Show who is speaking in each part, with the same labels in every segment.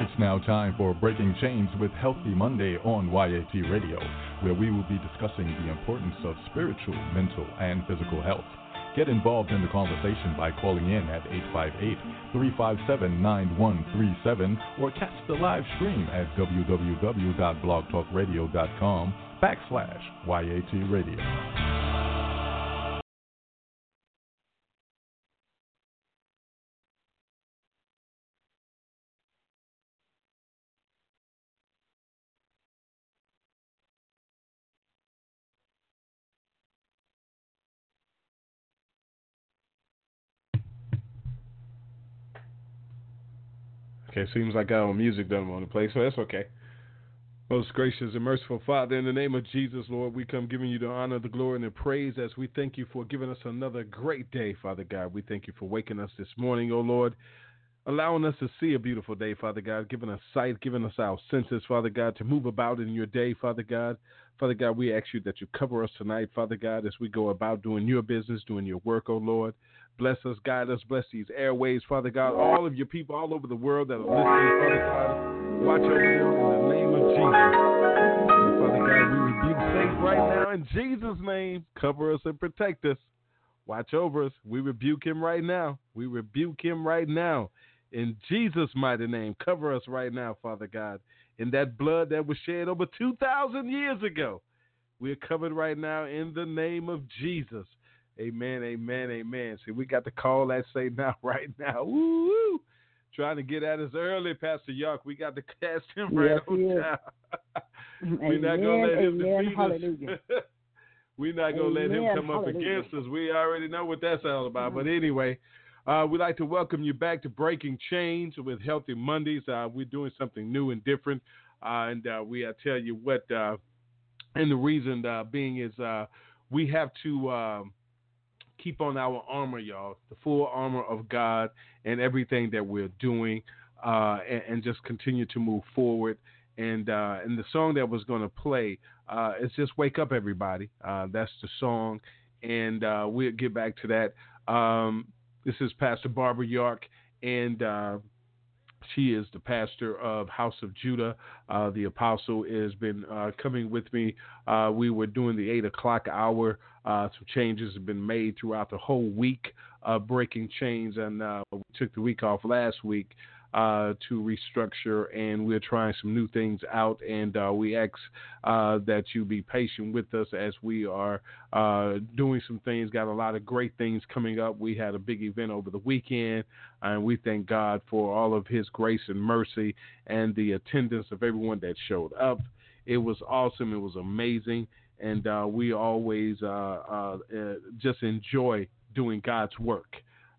Speaker 1: It's now time for Breaking Chains with Healthy Monday on YAT Radio, where we will be discussing the importance of spiritual, mental, and physical health. Get involved in the conversation by calling in at 858-357-9137 or catch the live stream at www.blogtalkradio.com/YAT Radio.
Speaker 2: Okay, seems like our music doesn't want to play, so that's okay. Most gracious and merciful Father, in the name of Jesus, Lord, we come giving you the honor, the glory, and the praise as we thank you for giving us another great day, Father God. We thank you for waking us this morning, oh Lord, allowing us to see a beautiful day, Father God, giving us sight, giving us our senses, Father God, to move about in your day, Father God. Father God, we ask you that you cover us tonight, Father God, as we go about doing your business, doing your work, oh Lord. Bless us, guide us, bless these airways, Father God, all of your people all over the world that are listening, Father God. Watch over them in the name of Jesus. And Father God, we rebuke Satan right now in Jesus' name. Cover us and protect us. Watch over us. We rebuke him right now. We rebuke him right now. In Jesus' mighty name, cover us right now, Father God. In that blood that was shed over 2,000 years ago, we're covered right now in the name of Jesus. Amen, amen, amen. See, we got the call that say now, right now. Woo! Trying to get at us early, Pastor York. We got to cast him right on time. We're not going to let him defeat us. We're not going to let him come up against us. We already know what that's all about. But anyway, we'd like to welcome you back to Breaking Chains with Healthy Mondays. We're doing something new and different. I tell you what, and the reason being is we have to keep on our armor, y'all, the full armor of God and everything that we're doing, and just continue to move forward. And the song that was going to play is just Wake Up Everybody. That's the song, and we'll get back to that. This is Pastor Barbara York, and she is the pastor of House of Judah. The apostle has been coming with me. We were doing the 8 o'clock hour. Some changes have been made throughout the whole week of Breaking Chains, and we took the week off last week to restructure, and we're trying some new things out, and we ask that you be patient with us as we are doing some things. Got a lot of great things coming up. We had a big event over the weekend, and we thank God for all of his grace and mercy and the attendance of everyone that showed up. It was awesome. It was amazing, and we always just enjoy doing God's work.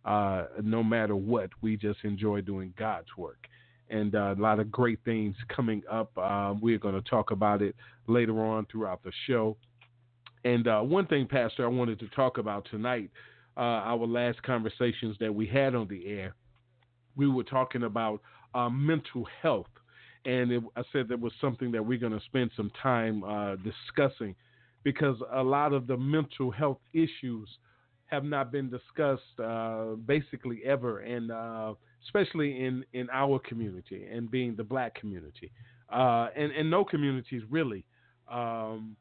Speaker 2: No matter what, we just enjoy doing God's work. And a lot of great things coming up. We're going to talk about it later on throughout the show. And one thing, Pastor, I wanted to talk about tonight, our last conversations that we had on the air, we were talking about mental health. And I said that was something that we're going to spend some time discussing, because a lot of the mental health issues have not been discussed basically ever, and especially in our community, and being the black community, and no communities really, and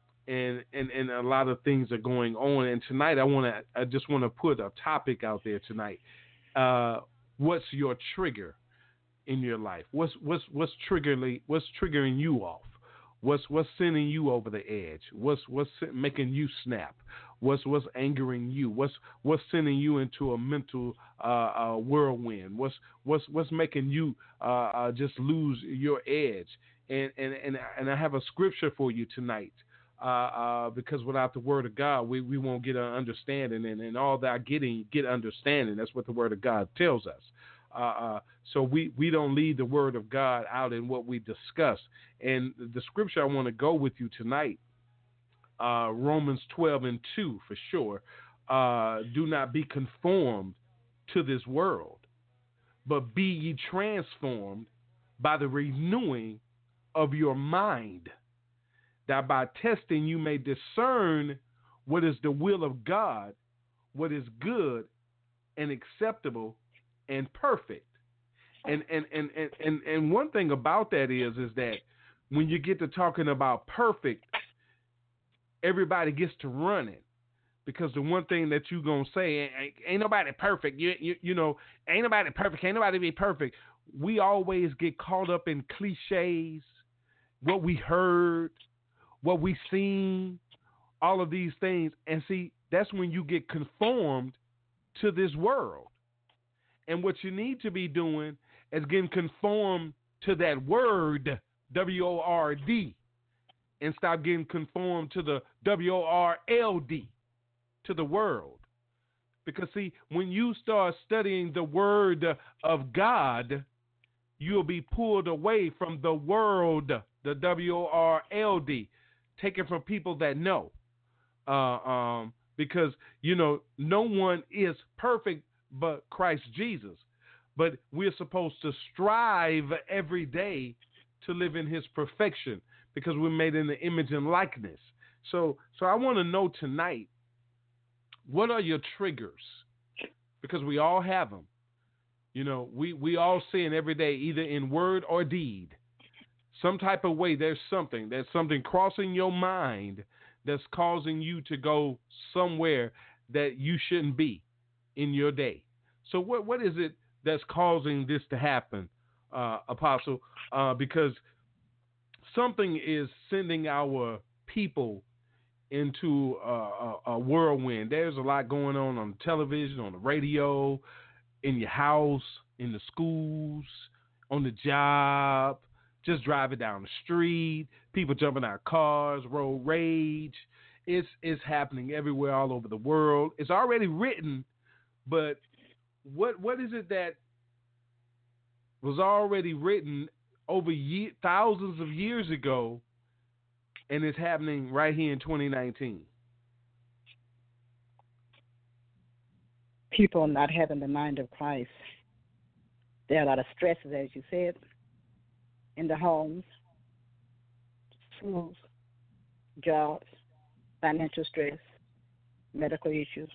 Speaker 2: a lot of things are going on. And tonight I just want to put a topic out there tonight. What's your trigger in your life? What's triggering you off? What's sending you over the edge? What's making you snap? What's angering you? What's sending you into a mental whirlwind? What's making you just lose your edge? And I have a scripture for you tonight, because without the Word of God, we won't get an understanding, and all that get understanding. That's what the Word of God tells us. So we don't leave the Word of God out in what we discuss. And the scripture I want to go with you tonight, Romans 12:2 for sure. Do not be conformed to this world, but be ye transformed by the renewing of your mind, that by testing you may discern what is the will of God, what is good and acceptable and perfect. And one thing about that is that when you get to talking about perfect, everybody gets to running. Because the one thing that you gonna say ain't nobody perfect. You know, ain't nobody perfect. Ain't nobody be perfect. We always get caught up in cliches, what we heard, what we seen, all of these things. And see, that's when you get conformed to this world. And what you need to be doing is getting conformed to that word, W-O-R-D, and stop getting conformed to the W-O-R-L-D, to the world. Because see, when you start studying the word of God, you'll be pulled away from the world, the W-O-R-L-D, taken from people that know. Because, you know, no one is perfect but Christ Jesus. But we're supposed to strive every day to live in his perfection because we're made in the image and likeness. So I want to know tonight, what are your triggers? Because we all have them. You know, we all sin every day, either in word or deed. Some type of way, there's something crossing your mind that's causing you to go somewhere that you shouldn't be in your day. So what is it that's causing this to happen, Apostle? Because something is sending our people into a whirlwind. There's a lot going on television, on the radio, in your house, in the schools, on the job, just driving down the street, people jumping out of cars, road rage. It's happening everywhere, all over the world. It's already written, but what is it that was already written over thousands of years ago, and it's happening right here in 2019?
Speaker 3: People not having the mind of Christ. There are a lot of stresses, as you said, in the homes, schools, jobs, financial stress, medical issues.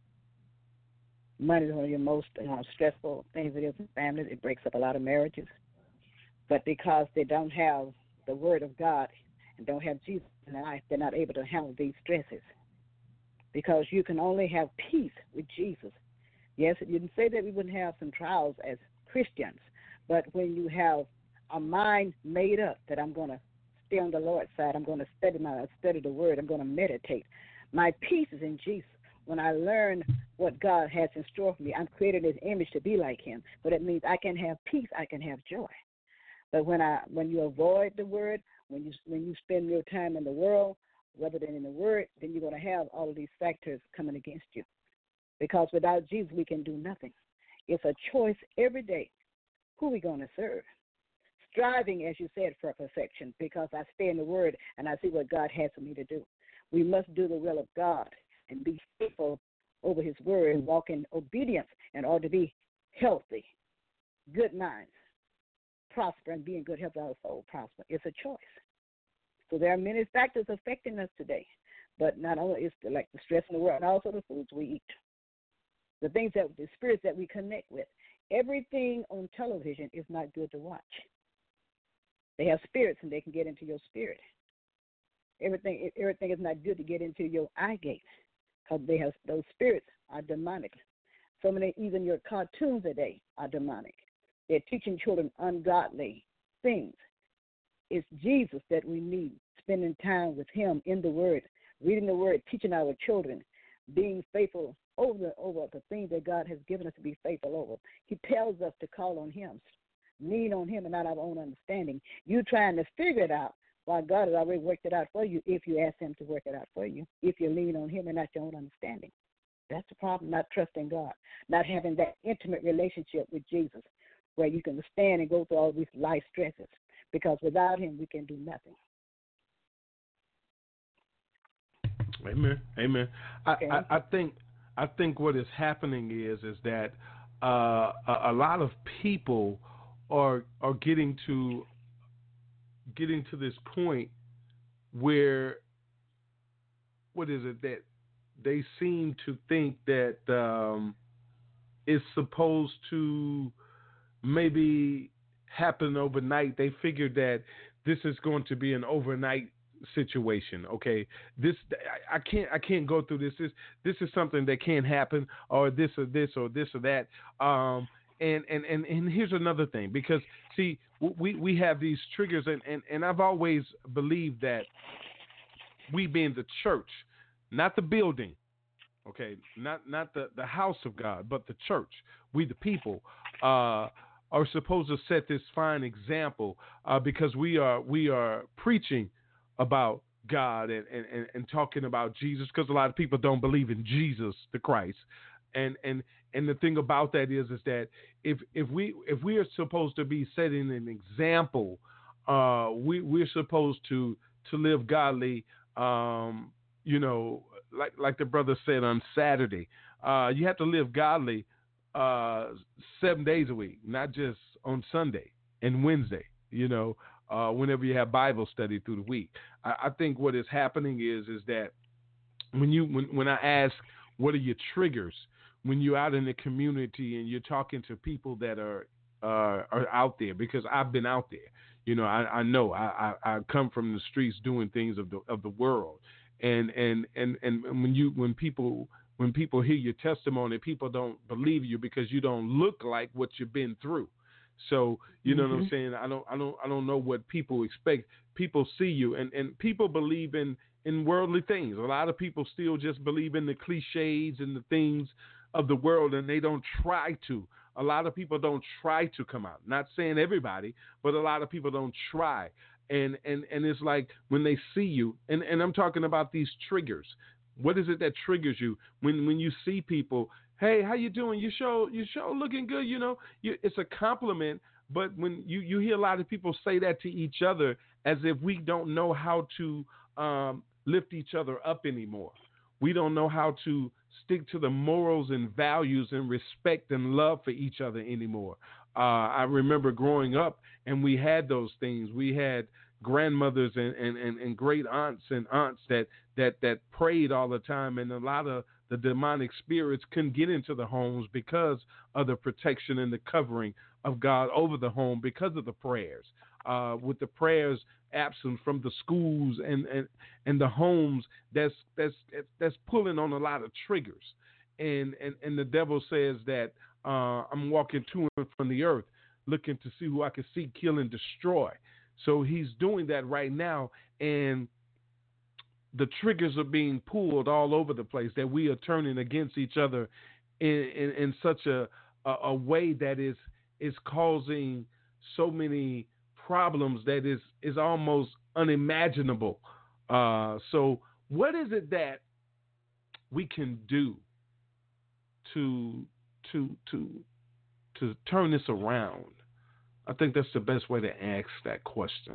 Speaker 3: Money is one of your most stressful things it is in families. It breaks up a lot of marriages. But because they don't have the Word of God and don't have Jesus in their life, they're not able to handle these stresses. Because you can only have peace with Jesus. Yes, you can say that we wouldn't have some trials as Christians, but when you have a mind made up that I'm going to stay on the Lord's side, I'm going to study the Word, I'm going to meditate. My peace is in Jesus. When I learn what God has in store for me, I'm created in His image to be like Him. But it means I can have peace, I can have joy. But when you avoid the Word, when you spend your time in the world rather than in the Word, then you're going to have all of these factors coming against you. Because without Jesus, we can do nothing. It's a choice every day who we're going to serve. Striving, as you said, for perfection, because I stay in the Word and I see what God has for me to do. We must do the will of God and be faithful over His Word and walk in obedience in order to be healthy, good minds, prosper, and be in good health also prosper. It's a choice. So there are many factors affecting us today, but not only is like the stress in the world, and also the foods we eat, the spirits that we connect with. Everything on television is not good to watch. They have spirits, and they can get into your spirit. Everything is not good to get into your eye gate, because those spirits are demonic. So many, even your cartoons today are demonic. They're teaching children ungodly things. It's Jesus that we need, spending time with Him in the Word, reading the Word, teaching our children, being faithful over the things that God has given us to be faithful over. He tells us to call on Him, lean on Him and not our own understanding. You trying to figure it out while God has already worked it out for you if you ask Him to work it out for you, if you lean on Him and not your own understanding. That's the problem, not trusting God, not having that intimate relationship with Jesus where you can stand and go through all these life stresses, because without Him we can do nothing.
Speaker 2: Amen. Amen.
Speaker 3: Okay.
Speaker 2: I think what is happening is that a lot of people are getting to this point where, what is it, that they seem to think that it's supposed to maybe happen overnight. They figured that this is going to be an overnight situation. Okay, this I can't go through this. This is something that can't happen, or this or this or this or that. And here's another thing, because see, we have these triggers, and I've always believed that we being the church, not the building, okay, not the house of God, but the church, we the people, are supposed to set this fine example, because we are preaching about God and talking about Jesus, because a lot of people don't believe in Jesus the Christ, and the thing about that is that if we are supposed to be setting an example, we're supposed to live godly, like the brother said on Saturday, you have to live godly 7 days a week, not just on Sunday and Wednesday, whenever you have Bible study through the week. I think what is happening is that when I ask what are your triggers, when you're out in the community and you're talking to people that are out there, because I've been out there, I know I come from the streets doing things of the world, and when people hear your testimony, people don't believe you because you don't look like what you've been through. So you know what I'm saying? I don't know what people expect. People see you, and people believe in worldly things. A lot of people still just believe in the cliches and the things of the world, and they don't try to. A lot of people don't try to come out. Not saying everybody, but a lot of people don't try. And it's like when they see you, and I'm talking about these triggers. What is it that triggers you when you see people? Hey, how you doing? You show looking good. It's a compliment. But when you hear a lot of people say that to each other, as if we don't know how to lift each other up anymore. We don't know how to stick to the morals and values and respect and love for each other anymore. I remember growing up, and we had those things. We had grandmothers and great aunts that prayed all the time, and a lot of the demonic spirits couldn't get into the homes because of the protection and the covering of God over the home, because of the prayers. With the prayers absent from the schools and the homes, that's pulling on a lot of triggers, and the devil says that I'm walking to and from the earth, looking to see who I can see, kill, and destroy. So he's doing that right now, and the triggers are being pulled all over the place, that we are turning against each other in such a way that is causing so many problems that is almost unimaginable. So what is it that we can do to turn this around? I think that's the best way to ask that question.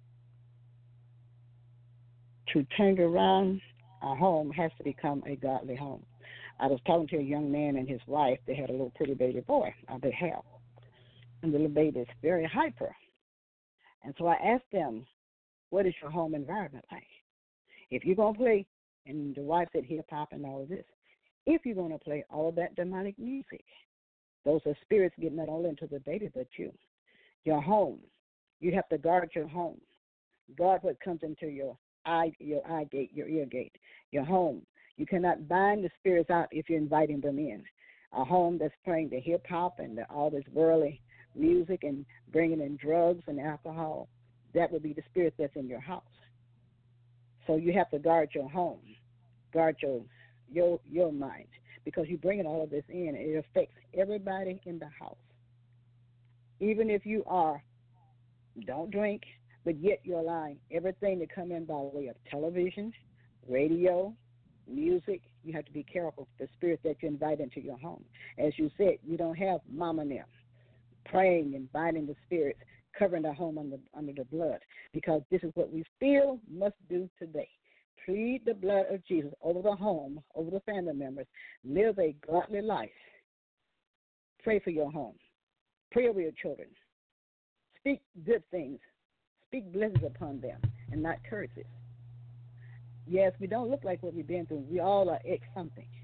Speaker 3: To turn it around, a home has to become a godly home. I was talking to a young man and his wife. They had a little pretty baby boy, they have. And the little baby is very hyper. And so I asked them, what is your home environment like? If you're going to play, and the wife said hip-hop and all of this, if you're going to play all of that demonic music, those are spirits getting not only into the baby, but you. Your home, you have to guard your home. Guard what comes into your eye gate, your ear gate, your home. You cannot bind the spirits out if you're inviting them in. A home that's playing the hip-hop and all this worldly music and bringing in drugs and alcohol, that would be the spirit that's in your house. So you have to guard your home, guard your mind, because you're bringing all of this in, and it affects everybody in the house. Even if you don't drink, but yet you're allowing everything to come in by way of television, radio, music, you have to be careful the spirit that you invite into your home. As you said, you don't have mama and them praying and binding the spirits, covering the home under the blood, because this is what we still must do today. Plead the blood of Jesus over the home, over the family members. Live a godly life. Pray for your home. Pray over your children. Speak good things. Speak blessings upon them and not curses. Yes, we don't look like what we've been through. We all are ex something.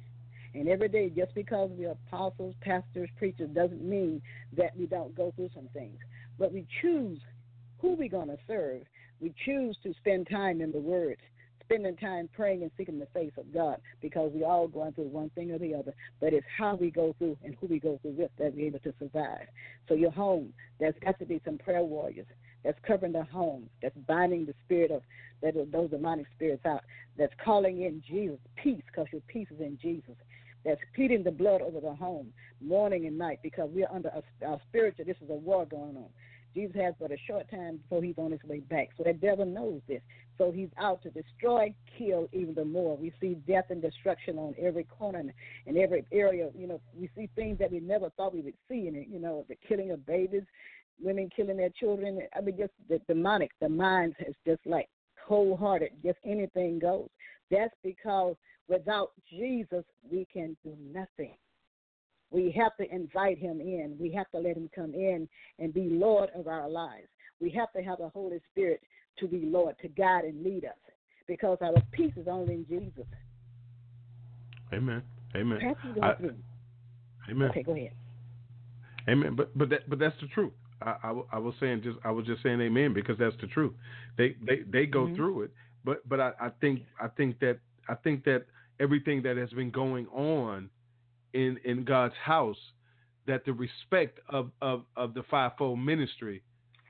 Speaker 3: And every day, just because we are apostles, pastors, preachers, doesn't mean that we don't go through some things. But we choose who we're going to serve. We choose to spend time in the Word, spending time praying and seeking the face of God, because we all going through one thing or the other. But it's how we go through and who we go through with that we're able to survive. So your home, there's got to be some prayer warriors that's covering the home, that's binding the spirit of those demonic spirits out, that's calling in Jesus' peace, because your peace is in Jesus, that's pleading the blood over the home morning and night, because we're under our spiritual, this is a war going on. Jesus has but a short time before he's on his way back. So that devil knows this. So he's out to destroy, kill even the more. We see death and destruction on every corner and every area. You know, we see things that we never thought we would see in it. You know, the killing of babies, women killing their children. I mean, just the demonic, the mind is just like cold-hearted. Just anything goes. That's because without Jesus, we can do nothing. We have to invite him in. We have to let him come in and be Lord of our lives. We have to have the Holy Spirit to be Lord, to guide and lead us, because our peace is only in Jesus.
Speaker 2: Amen. Amen.
Speaker 3: Amen. Okay, go ahead.
Speaker 2: Amen. But that's the truth. I was just saying amen, because that's the truth. They go through it, but I think that everything that has been going on in God's house, that the respect of the fivefold ministry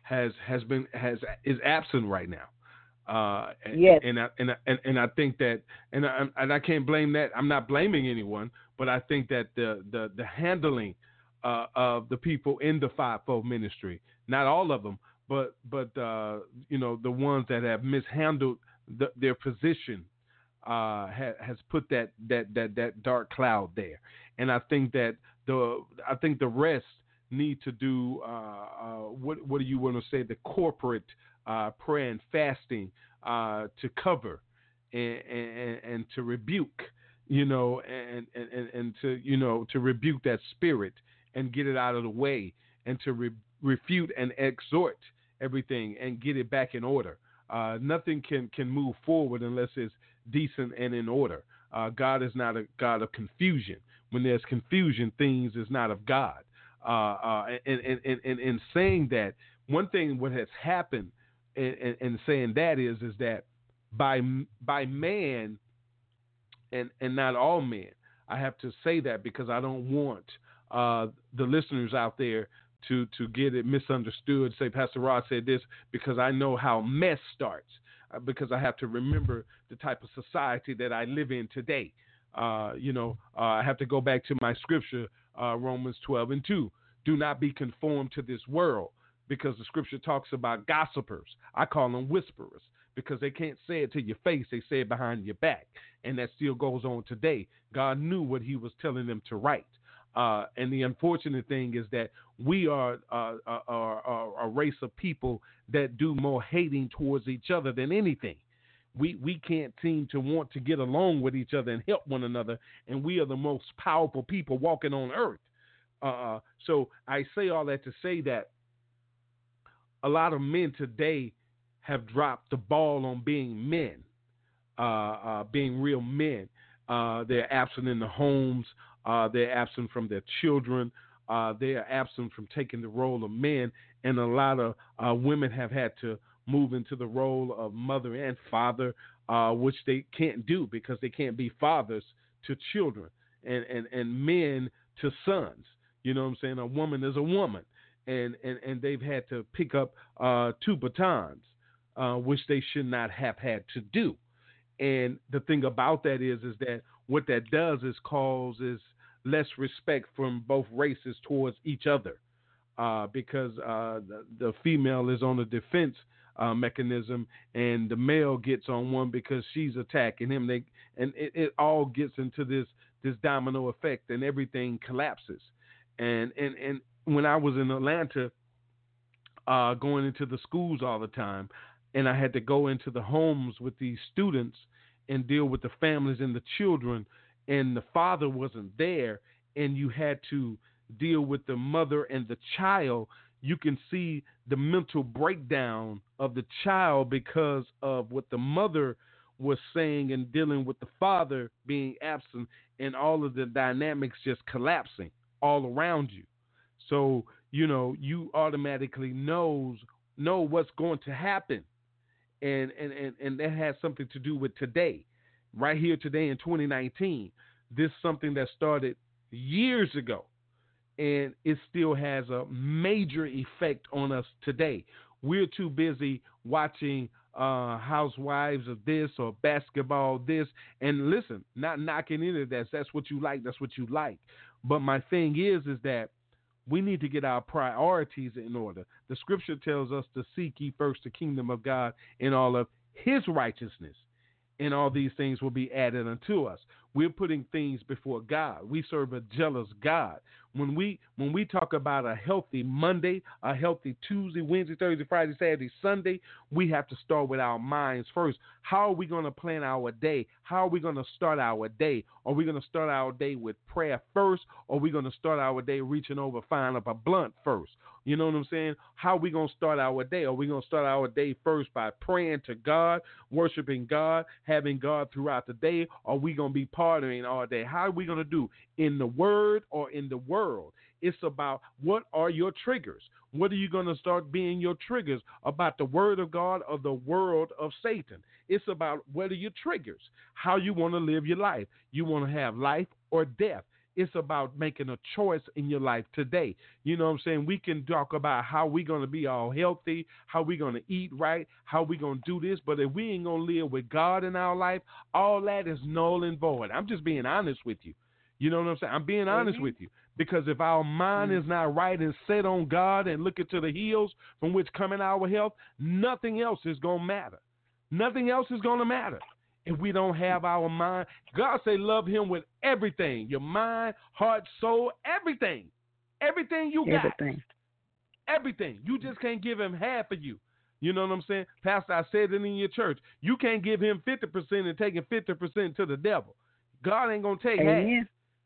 Speaker 2: is absent right now.
Speaker 3: Yes.
Speaker 2: And I think that, and I can't blame that. I'm not blaming anyone, but I think that the handling of the people in the fivefold ministry, not all of them, but you know, the ones that have mishandled their position, has put that dark cloud there. And I think that the rest need to do what do you want to say, the corporate prayer and fasting to cover and to rebuke, you know, and to, you know, to rebuke that spirit and get it out of the way, and to refute and exhort everything and get it back in order. Nothing can move forward unless it's decent and in order. God is not a God of confusion. When there's confusion, things is not of God. And in saying that, one thing what has happened in saying that is that by man and not all men, I have to say that because I don't want the listeners out there to get it misunderstood. Say Pastor Rod said this, because I know how mess starts, because I have to remember the type of society that I live in today. I have to go back to my scripture, Romans 12:2. Do not be conformed to this world, because the scripture talks about gossipers. I call them whisperers, because they can't say it to your face. They say it behind your back. And that still goes on today. God knew what he was telling them to write. And the unfortunate thing is that we are a race of people that do more hating towards each other than anything. We can't seem to want to get along with each other and help one another, and we are the most powerful people walking on earth. So I say all that to say that a lot of men today have dropped the ball on being men, being real men. They're absent in the homes. They're absent from their children. They are absent from taking the role of men. And a lot of women have had to move into the role of mother and father, which they can't do because they can't be fathers to children and men to sons. You know what I'm saying? A woman is a woman. And they've had to pick up two batons, which they should not have had to do. And the thing about that is that what that does is causes less respect from both races towards each other, because the female is on a defense mechanism, and the male gets on one because she's attacking him. It all gets into this domino effect, and everything collapses. And when I was in Atlanta, going into the schools all the time, and I had to go into the homes with these students and deal with the families and the children, and the father wasn't there, and you had to deal with the mother and the child, you can see the mental breakdown of the child because of what the mother was saying and dealing with the father being absent and all of the dynamics just collapsing all around you. So, you automatically know what's going to happen. And that has something to do with today, right here today in 2019. This is something that started years ago, and it still has a major effect on us today. We're too busy watching housewives of this or basketball this. And listen, not knocking any of that. That's what you like. That's what you like. But my thing is that we need to get our priorities in order. The scripture tells us to seek ye first the kingdom of God and all of his righteousness, and all these things will be added unto us. We're putting things before God. We serve a jealous God. When we talk about a healthy Monday, a healthy Tuesday, Wednesday, Thursday, Friday, Saturday, Sunday, we have to start with our minds first. How are we going to plan our day? How are we going to start our day? Are we going to start our day with prayer first? Or are we going to start our day reaching over, firing up a blunt first? You know what I'm saying? How are we going to start our day? Are we going to start our day first by praying to God, worshiping God, having God throughout the day? Or are we going to be partying all day? How are we going to do? In the word or in the world? It's about what are your triggers? What are you going to start being your triggers? About the word of God or the world of Satan? It's about what are your triggers? How you want to live your life? You want to have life or death? It's about making a choice in your life today. You know what I'm saying? We can talk about how we're going to be all healthy, how we're going to eat right, how we're going to do this. But if we ain't going to live with God in our life, all that is null and void. I'm just being honest with you. You know what I'm saying? I'm being honest with you. Because if our mind is not right and set on God and looking to the hills from which coming our health, nothing else is going to matter. Nothing else is going to matter. If we don't have our mind, God say love him with everything, your mind, heart, soul, everything. Everything you got. Everything. You just can't give him half of you. You know what I'm saying? Pastor, I said it in your church. You can't give him 50% and taking 50% to the devil. God ain't going to take half.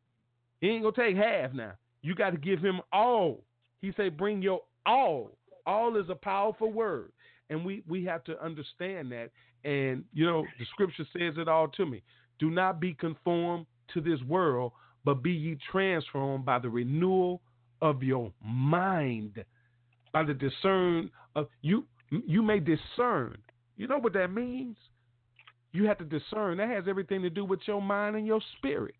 Speaker 2: He ain't going to take half now. You got to give him all. He say bring your all. All is a powerful word. And we have to understand that. And, the scripture says it all to me. Do not be conformed to this world, but be ye transformed by the renewal of your mind. By the discern of you may discern. You know what that means? You have to discern. That has everything to do with your mind and your spirit.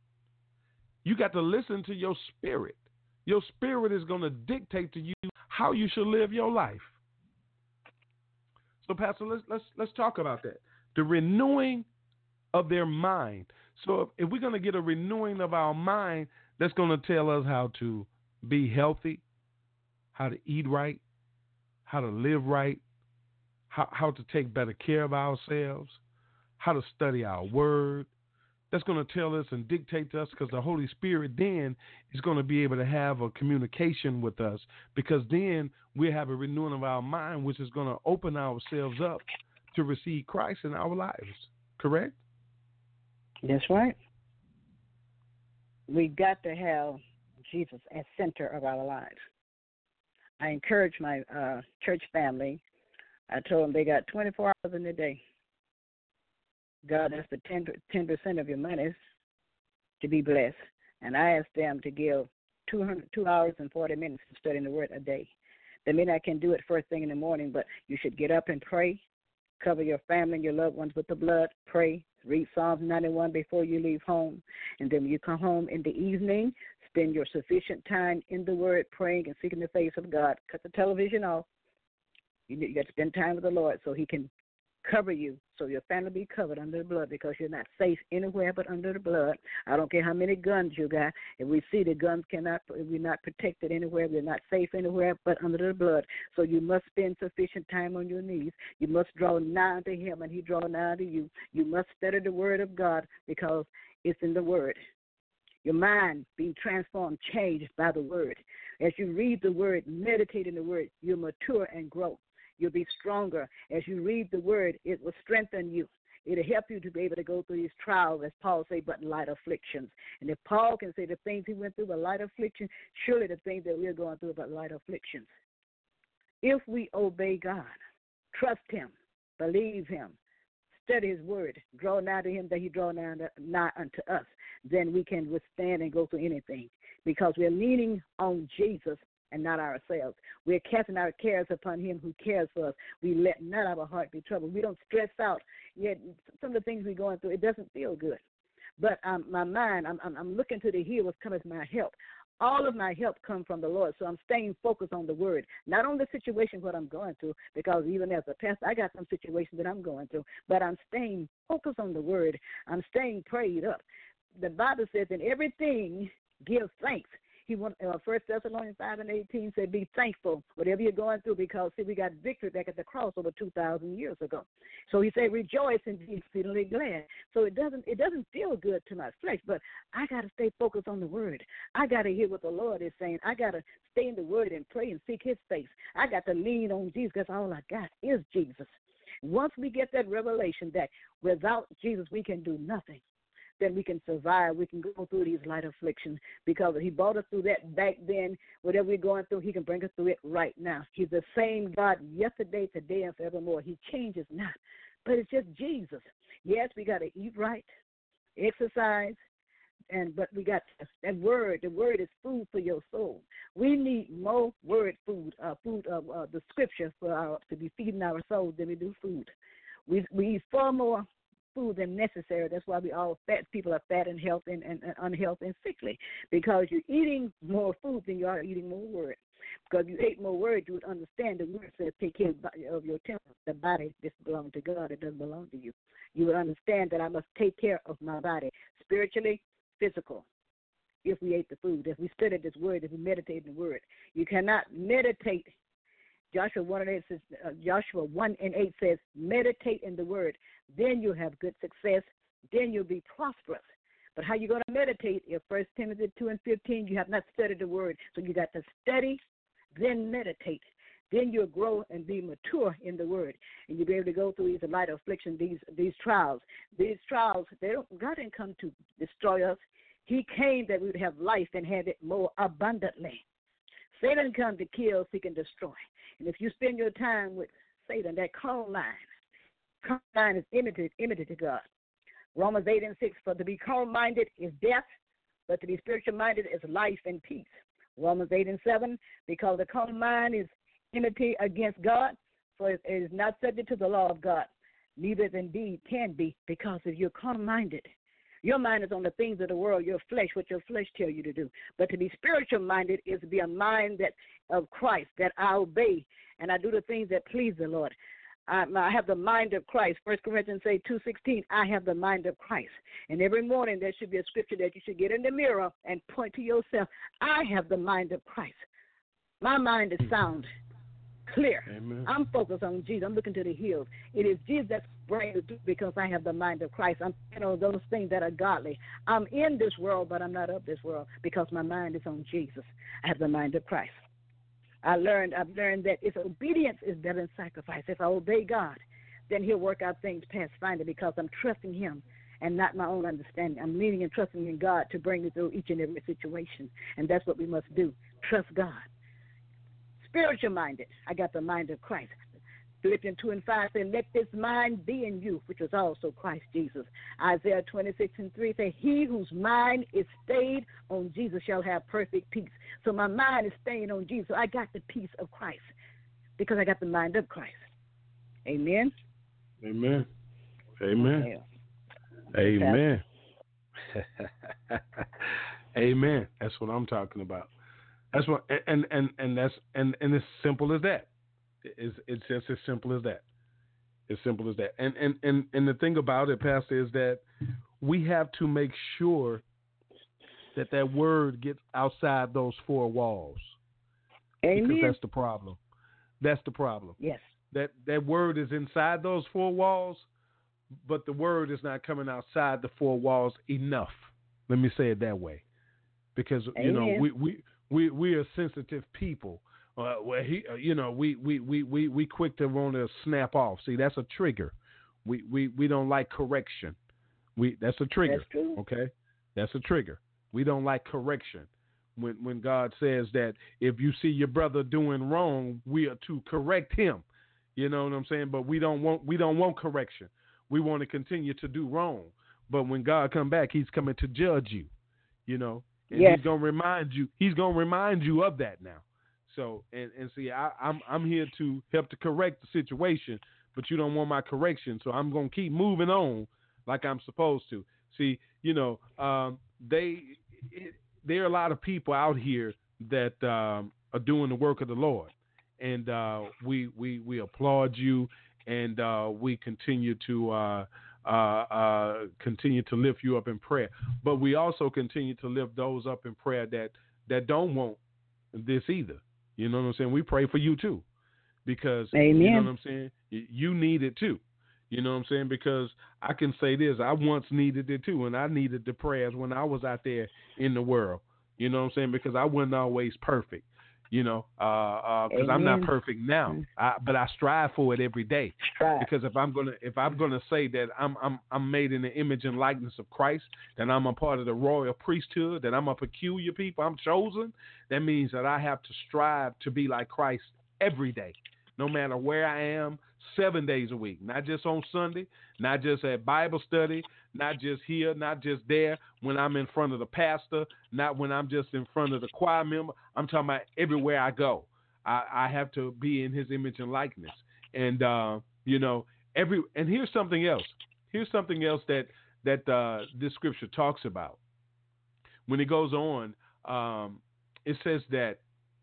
Speaker 2: You got to listen to your spirit. Your spirit is going to dictate to you how you should live your life. So, Pastor, let's talk about that. The renewing of their mind. So if we're going to get a renewing of our mind, that's going to tell us how to be healthy, how to eat right, how to live right, how to take better care of ourselves, how to study our word. That's going to tell us and dictate to us, because the Holy Spirit then is going to be able to have a communication with us, because then we have a renewing of our mind, which is going to open ourselves up to receive Christ in our lives. Correct?
Speaker 3: That's right. We got to have Jesus as center of our lives. I encourage my church family. I told them they got 24 hours in the day. God, that's the 10% of your money to be blessed. And I asked them to give 2 hours and 40 minutes to studying the word a day. They may not can do it first thing in the morning, but you should get up and pray, cover your family and your loved ones with the blood, pray, read Psalms 91 before you leave home. And then when you come home in the evening, spend your sufficient time in the word, praying and seeking the face of God. Cut the television off. You got to spend time with the Lord so he can cover you, so your family be covered under the blood, because you're not safe anywhere but under the blood. I don't care how many guns you got. If we see the guns we're not protected anywhere, we're not safe anywhere but under the blood. So you must spend sufficient time on your knees. You must draw nigh to him, and he draw nigh to you. You must study the word of God, because it's in the word. Your mind being transformed, changed by the word. As you read the word, meditate in the word, you'll mature and grow. You'll be stronger. As you read the word, it will strengthen you. It'll help you to be able to go through these trials, as Paul say, but light afflictions. And if Paul can say the things he went through were light afflictions, surely the things that we're going through are light afflictions. If we obey God, trust him, believe him, study his word, draw nigh to him that he draw nigh unto us, then we can withstand and go through anything, because we're leaning on Jesus and not ourselves. We're casting our cares upon him who cares for us. We let not our heart be troubled. We don't stress out. Yet some of the things we're going through, it doesn't feel good. But my mind, I'm looking to the hills coming my help. All of my help comes from the Lord, so I'm staying focused on the word, not on the situation what I'm going through, because even as a pastor, I got some situations that I'm going through, but I'm staying focused on the word. I'm staying prayed up. The Bible says, in everything, give thanks. He went, 1 Thessalonians 5:18 said, be thankful, whatever you're going through, because, see, we got victory back at the cross over 2,000 years ago. So he said, rejoice and be exceedingly glad. So it doesn't feel good to my flesh, but I got to stay focused on the word. I got to hear what the Lord is saying. I got to stay in the word and pray and seek his face. I got to lean on Jesus, because all I got is Jesus. Once we get that revelation that without Jesus we can do nothing, then we can survive. We can go through these light afflictions, because he brought us through that back then. Whatever we're going through, he can bring us through it right now. He's the same God yesterday, today, and forevermore. He changes not. But it's just Jesus. Yes, we got to eat right, exercise, but we got that word. The word is food for your soul. We need more word food, the scripture to be feeding our souls than we do food. We eat far more food than necessary. That's why we all fat people are fat and healthy and unhealthy and sickly, because you're eating more food than you are eating more word. Because if you ate more word, you would understand the word says take care of your temple. The body just belongs to God. It doesn't belong to you. You would understand that I must take care of my body, spiritually, physical, if we ate the food, if we studied this word, if we meditate in the word. You cannot meditate. Joshua 1:8 says, Joshua 1:8 says, meditate in the word. Then you'll have good success. Then you'll be prosperous. But how you going to meditate if 1 Timothy 2:15, you have not studied the word? So you got to study, then meditate. Then you'll grow and be mature in the word, and you'll be able to go through these light afflictions, these trials. These trials, God didn't come to destroy us. He came that we would have life and have it more abundantly. Satan come to kill, seek, and destroy. And if you spend your time with Satan, that carnal mind is enmity to God. Romans 8:6, for to be carnal-minded is death, but to be spiritual-minded is life and peace. Romans 8:7, because the carnal mind is enmity against God, so it is not subject to the law of God. Neither indeed can be, because if you're carnal-minded, your mind is on the things of the world, your flesh, what your flesh tells you to do. But to be spiritual-minded is to be a mind of Christ, that I obey and I do the things that please the Lord. I have the mind of Christ. 1 Corinthians 2:16, I have the mind of Christ. And every morning there should be a scripture that you should get in the mirror and point to yourself, I have the mind of Christ. My mind is sound, clear.
Speaker 2: Amen.
Speaker 3: I'm focused on Jesus. I'm looking to the hills. It is Jesus that's bringing me through, because I have the mind of Christ. I'm thinking on those things that are godly. I'm in this world, but I'm not of this world, because my mind is on Jesus. I have the mind of Christ. I've learned that if obedience is better than sacrifice, if I obey God, then he'll work out things past finding, because I'm trusting him and not my own understanding. I'm leaning and trusting in God to bring me through each and every situation, and that's what we must do, trust God. Spiritual-minded, I got the mind of Christ. Philippians 2:5 says, let this mind be in you, which was also Christ Jesus. Isaiah 26:3 says, he whose mind is stayed on Jesus shall have perfect peace. So my mind is staying on Jesus. So I got the peace of Christ, because I got the mind of Christ. Amen?
Speaker 2: Amen. Amen.
Speaker 3: Yeah.
Speaker 2: Amen. Amen. That's what I'm talking about. That's what, and it's simple as that. It's just as simple as that. As simple as that. And the thing about it, Pastor, is that we have to make sure that word gets outside those four walls.
Speaker 3: Amen.
Speaker 2: Because that's the problem. That's the problem.
Speaker 3: Yes.
Speaker 2: That word is inside those four walls, but the word is not coming outside the four walls enough. Let me say it that way. Because we are sensitive people. We quick to want to snap off. See, that's a trigger. We don't like correction. That's a trigger.
Speaker 3: That's true.
Speaker 2: Okay, that's a trigger. We don't like correction. When God says that if you see your brother doing wrong, we are to correct him. You know what I'm saying? But we don't want correction. we want to continue to do wrong. But when God come back, he's coming to judge you, and
Speaker 3: yes.
Speaker 2: he's going to remind you. He's going to remind you of that now. So, and see, I'm here to help to correct the situation, but you don't want my correction. So I'm going to keep moving on like I'm supposed to. See, there are a lot of people out here that are doing the work of the Lord. And we applaud you, and we continue to lift you up in prayer. But we also continue to lift those up in prayer that don't want this either. You know what I'm saying? We pray for you too, because
Speaker 3: Amen.
Speaker 2: You know what I'm saying? You need it too. You know what I'm saying? Because I can say this, I once needed it too, and I needed the prayers when I was out there in the world. You know what I'm saying? Because I wasn't always perfect. Because I'm not perfect now, but I strive for it every day. Because if I'm gonna say that I'm made in the image and likeness of Christ, that I'm a part of the royal priesthood, that I'm a peculiar people, I'm chosen, that means that I have to strive to be like Christ every day, no matter where I am, 7 days a week, not just on Sunday, not just at Bible study, not just here, not just there, when I'm in front of the pastor, not when I'm just in front of the choir member. I'm talking about everywhere I go. I have to be in his image and likeness. And, and here's something else. Here's something else that this scripture talks about. When it goes on, it says that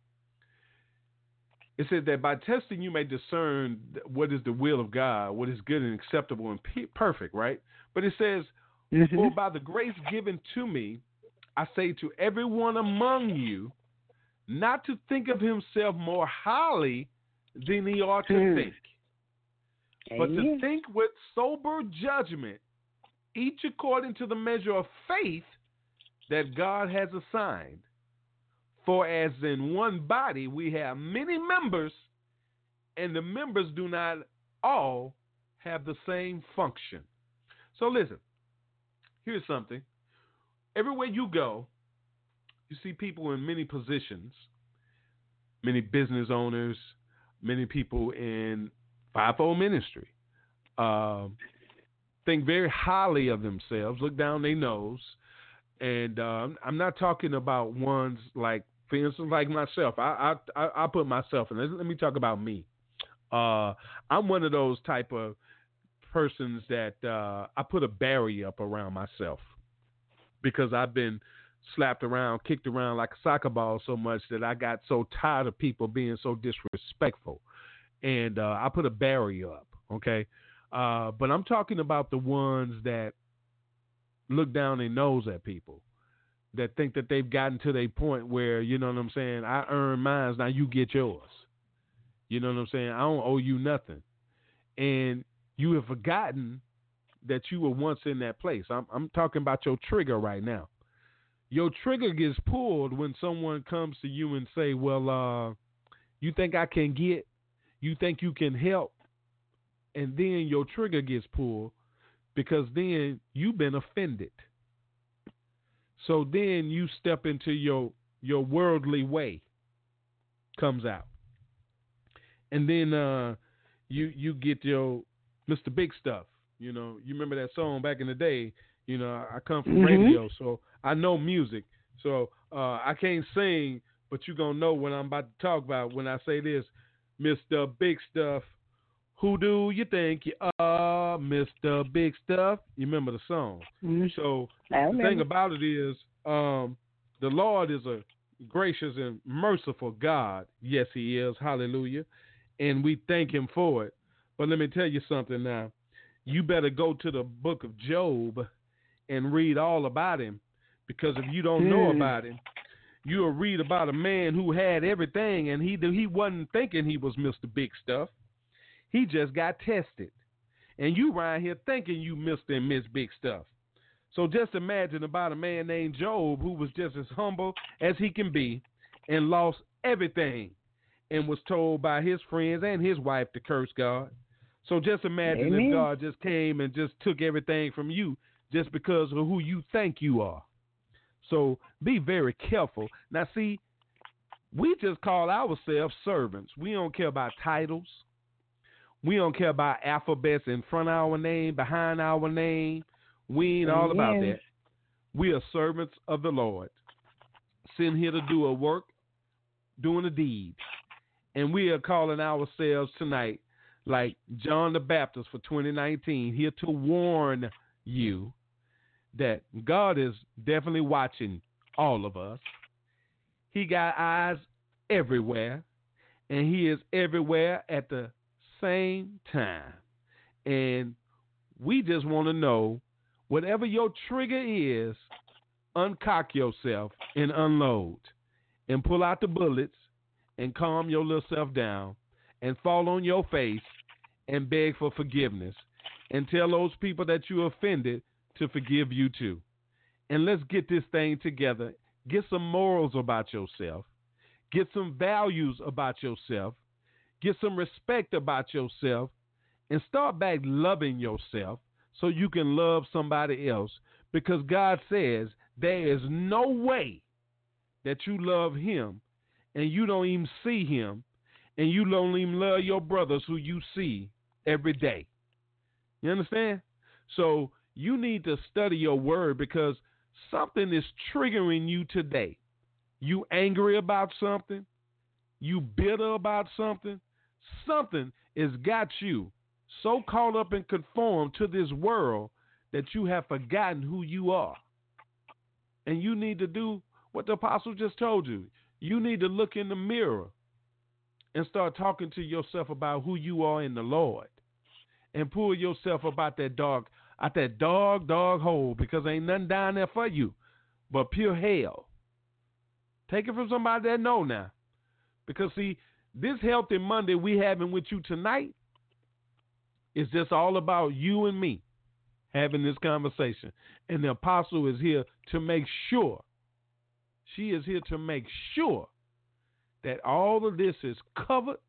Speaker 2: by testing you may discern what is the will of God, what is good and acceptable and perfect, right? But it says, for by the grace given to me, I say to everyone among you, not to think of himself more highly than he ought to think, but to think with sober judgment, each according to the measure of faith that God has assigned. For as in one body we have many members, and the members do not all have the same function. So listen, here's something. Everywhere you go, you see people in many positions, many business owners, many people in fivefold ministry, think very highly of themselves, look down their nose. And I'm not talking about ones like, for instance, like myself. I put myself in. Let me talk about me. I'm one of those type of persons that I put a barrier up around myself because I've been slapped around, kicked around like a soccer ball so much that I got so tired of people being so disrespectful. And I put a barrier up, okay? But I'm talking about the ones that look down their nose at people, that think that they've gotten to their point where, you know what I'm saying, I earn mine, now you get yours. You know what I'm saying? I don't owe you nothing. And you have forgotten that you were once in that place. I'm talking about your trigger right now. Your trigger gets pulled when someone comes to you and say, well, you think I can get? You think you can help? And then your trigger gets pulled because then you've been offended. So then you step into your worldly way comes out. And then you get your Mr. Big Stuff. You know, you remember that song back in the day. You know, I come from radio, so I know music. So I can't sing, but you're going to know what I'm about to talk about when I say this. Mr. Big Stuff, who do you think you are, Mr. Big Stuff? You remember the song. So the thing about it is the Lord is a gracious and merciful God. Yes, he is. Hallelujah. And we thank him for it. But let me tell you something now. You better go to the book of Job and read all about him, because if you don't know about him, you'll read about a man who had everything, and he wasn't thinking he was Mr. Big Stuff. He just got tested. And you right here thinking you Mr. and Miss Big Stuff. So just imagine about a man named Job who was just as humble as he can be and lost everything and was told by his friends and his wife to curse God. So just imagine if God just came and just took everything from you just because of who you think you are. So be very careful. Now, see, we just call ourselves servants. We don't care about titles. We don't care about alphabets in front of our name, behind our name. We ain't all about that. We are servants of the Lord, sitting here to do a work, doing a deed. And we are calling ourselves tonight like John the Baptist for 2019, here to warn you that God is definitely watching all of us. He got eyes everywhere, and he is everywhere at the same time. And we just want to know, whatever your trigger is, uncock yourself and unload and pull out the bullets and calm your little self down and fall on your face and beg for forgiveness and tell those people that you offended to forgive you too. And let's get this thing together. Get some morals about yourself. Get some values about yourself. Get some respect about yourself and start back loving yourself so you can love somebody else, because God says there is no way that you love him and you don't even see him and you don't even love your brothers who you see every day. You understand? So you need to study your word, because something is triggering you today. You angry about something? You bitter about something? Something has got you so caught up and conformed to this world that you have forgotten who you are. And you need to do what the apostle just told you. You need to look in the mirror and start talking to yourself about who you are in the Lord, and pull yourself out that dog hole, because ain't nothing down there for you but pure hell. Take it from somebody that know now. Because see, this Healthy Monday we having with you tonight is just all about you and me having this conversation. And the apostle is here to make sure, she is here to make sure that all of this is covered.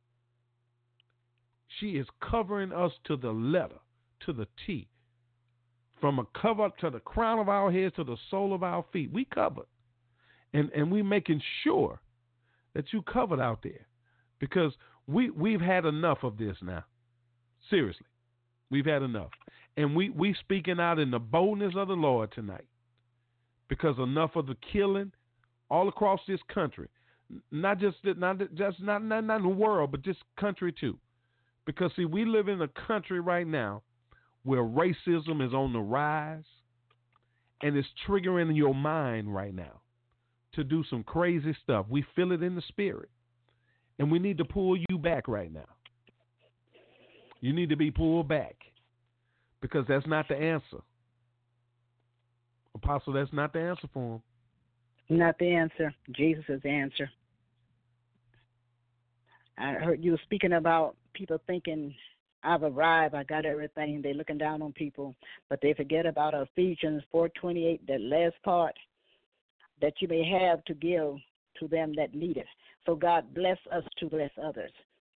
Speaker 2: She is covering us to the letter, to the T. From a cover to the crown of our heads to the sole of our feet. We covered. And we making sure that you covered out there. Because we've had enough of this now. Seriously. We've had enough. And we speaking out in the boldness of the Lord tonight. Because enough of the killing all across this country. Not in the world, but this country too. Because see, we live in a country right now where racism is on the rise, and it's triggering your mind right now to do some crazy stuff. We feel it in the spirit, and we need to pull you back right now. You need to be pulled back, because that's not the answer. Apostle, that's not the answer for him.
Speaker 3: Not the answer. Jesus is the answer. I heard you were speaking about people thinking, I've arrived, I got everything. They're looking down on people, but they forget about Ephesians 4:28, that last part, that you may have to give to them that need it. So God bless us to bless others.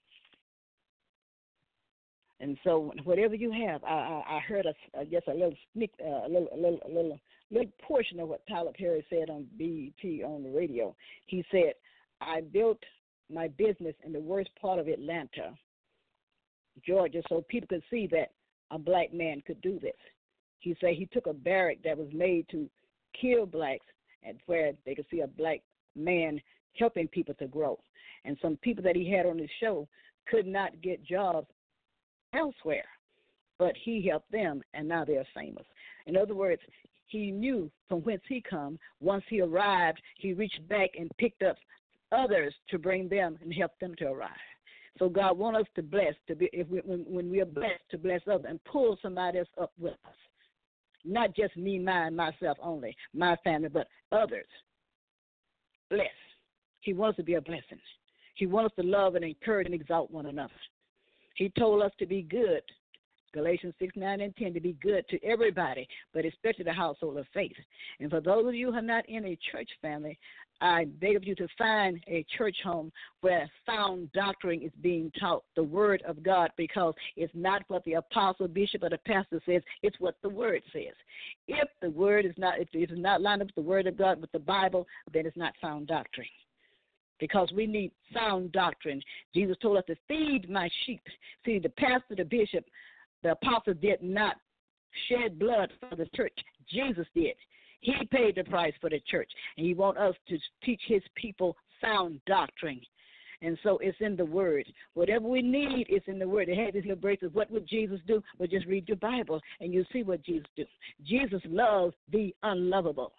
Speaker 3: And so whatever you have, I heard just a little sneak, a little portion of what Tyler Perry said on BET on the radio. He said, I built my business in the worst part of Atlanta, Georgia, so people could see that a black man could do this. He said he took a barrack that was made to kill blacks, and where they could see a black man helping people to grow. And some people that he had on his show could not get jobs elsewhere, but he helped them, and now they're famous. In other words, he knew from whence he come. Once he arrived, he reached back and picked up others to bring them and help them to arrive. So God wants us to bless, when we are blessed, to bless others and pull somebody else up with us. Not just me, myself only, my family, but others. Bless. He wants to be a blessing. He wants us to love and encourage and exalt one another. He told us to be good, Galatians 6:9-10, to be good to everybody, but especially the household of faith. And for those of you who are not in a church family, I beg of you to find a church home where sound doctrine is being taught, the word of God, because it's not what the apostle, bishop, or the pastor says, it's what the word says. If the word is not, if it is not lined up with the word of God, with the Bible, then it's not sound doctrine. because we need sound doctrine. Jesus told us to feed my sheep. See, the pastor, the bishop, the apostle did not shed blood for the church. Jesus did. He paid the price for the church, and he wants us to teach his people sound doctrine. And so it's in the Word. Whatever we need is in the Word. It had these little bracelets. What would Jesus do? Well, just read your Bible, and you'll see what Jesus do. Jesus loves the unlovable.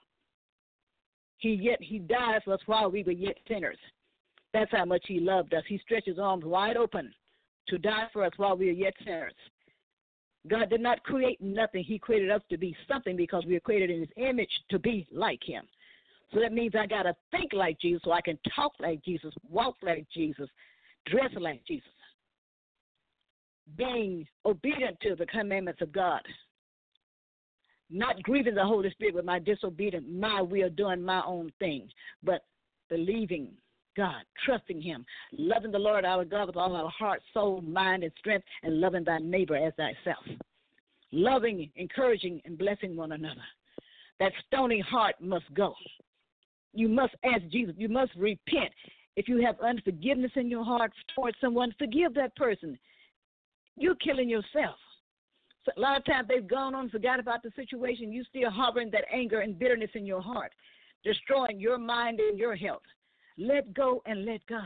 Speaker 3: He died for us while we were yet sinners. That's how much he loved us. He stretched his arms wide open to die for us while we were yet sinners. God did not create nothing. He created us to be something because we were created in his image to be like him. So that means I got to think like Jesus so I can talk like Jesus, walk like Jesus, dress like Jesus. Being obedient to the commandments of God. Not grieving the Holy Spirit with my disobedience, my will, doing my own thing, but believing God, trusting him, loving the Lord our God with all our heart, soul, mind, and strength, and loving thy neighbor as thyself. Loving, encouraging, and blessing one another. That stony heart must go. You must ask Jesus. You must repent. If you have unforgiveness in your heart towards someone, forgive that person. You're killing yourself. So a lot of times they've gone on and forgot about the situation. You still harboring that anger and bitterness in your heart, destroying your mind and your health. Let go and let God.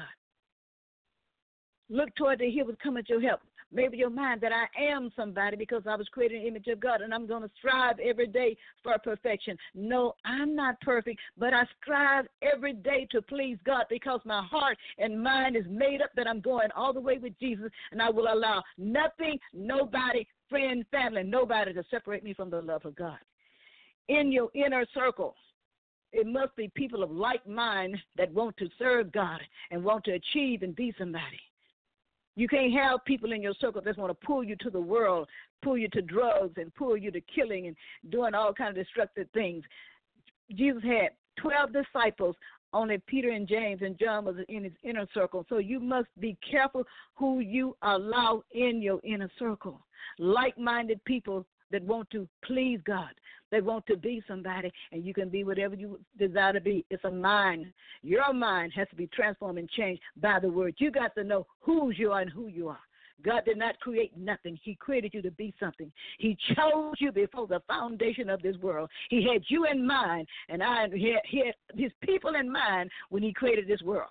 Speaker 3: Look toward the hills come at your help. Maybe your mind that I am somebody because I was created in the image of God and I'm going to strive every day for perfection. No, I'm not perfect, but I strive every day to please God because my heart and mind is made up that I'm going all the way with Jesus, and I will allow nothing, nobody, friend, family, nobody to separate me from the love of God. In your inner circle, it must be people of like mind that want to serve God and want to achieve and be somebody. You can't have people in your circle that want to pull you to the world, pull you to drugs, and pull you to killing and doing all kinds of destructive things. Jesus had 12 disciples, only Peter and James and John was in his inner circle. So you must be careful who you allow in your inner circle. Like-minded people that want to please God. They want to be somebody, and you can be whatever you desire to be. It's a mind. Your mind has to be transformed and changed by the word. You got to know whose you are and who you are. God did not create nothing. He created you to be something. He chose you before the foundation of this world. He had you in mind, and he had his people in mind when he created this world.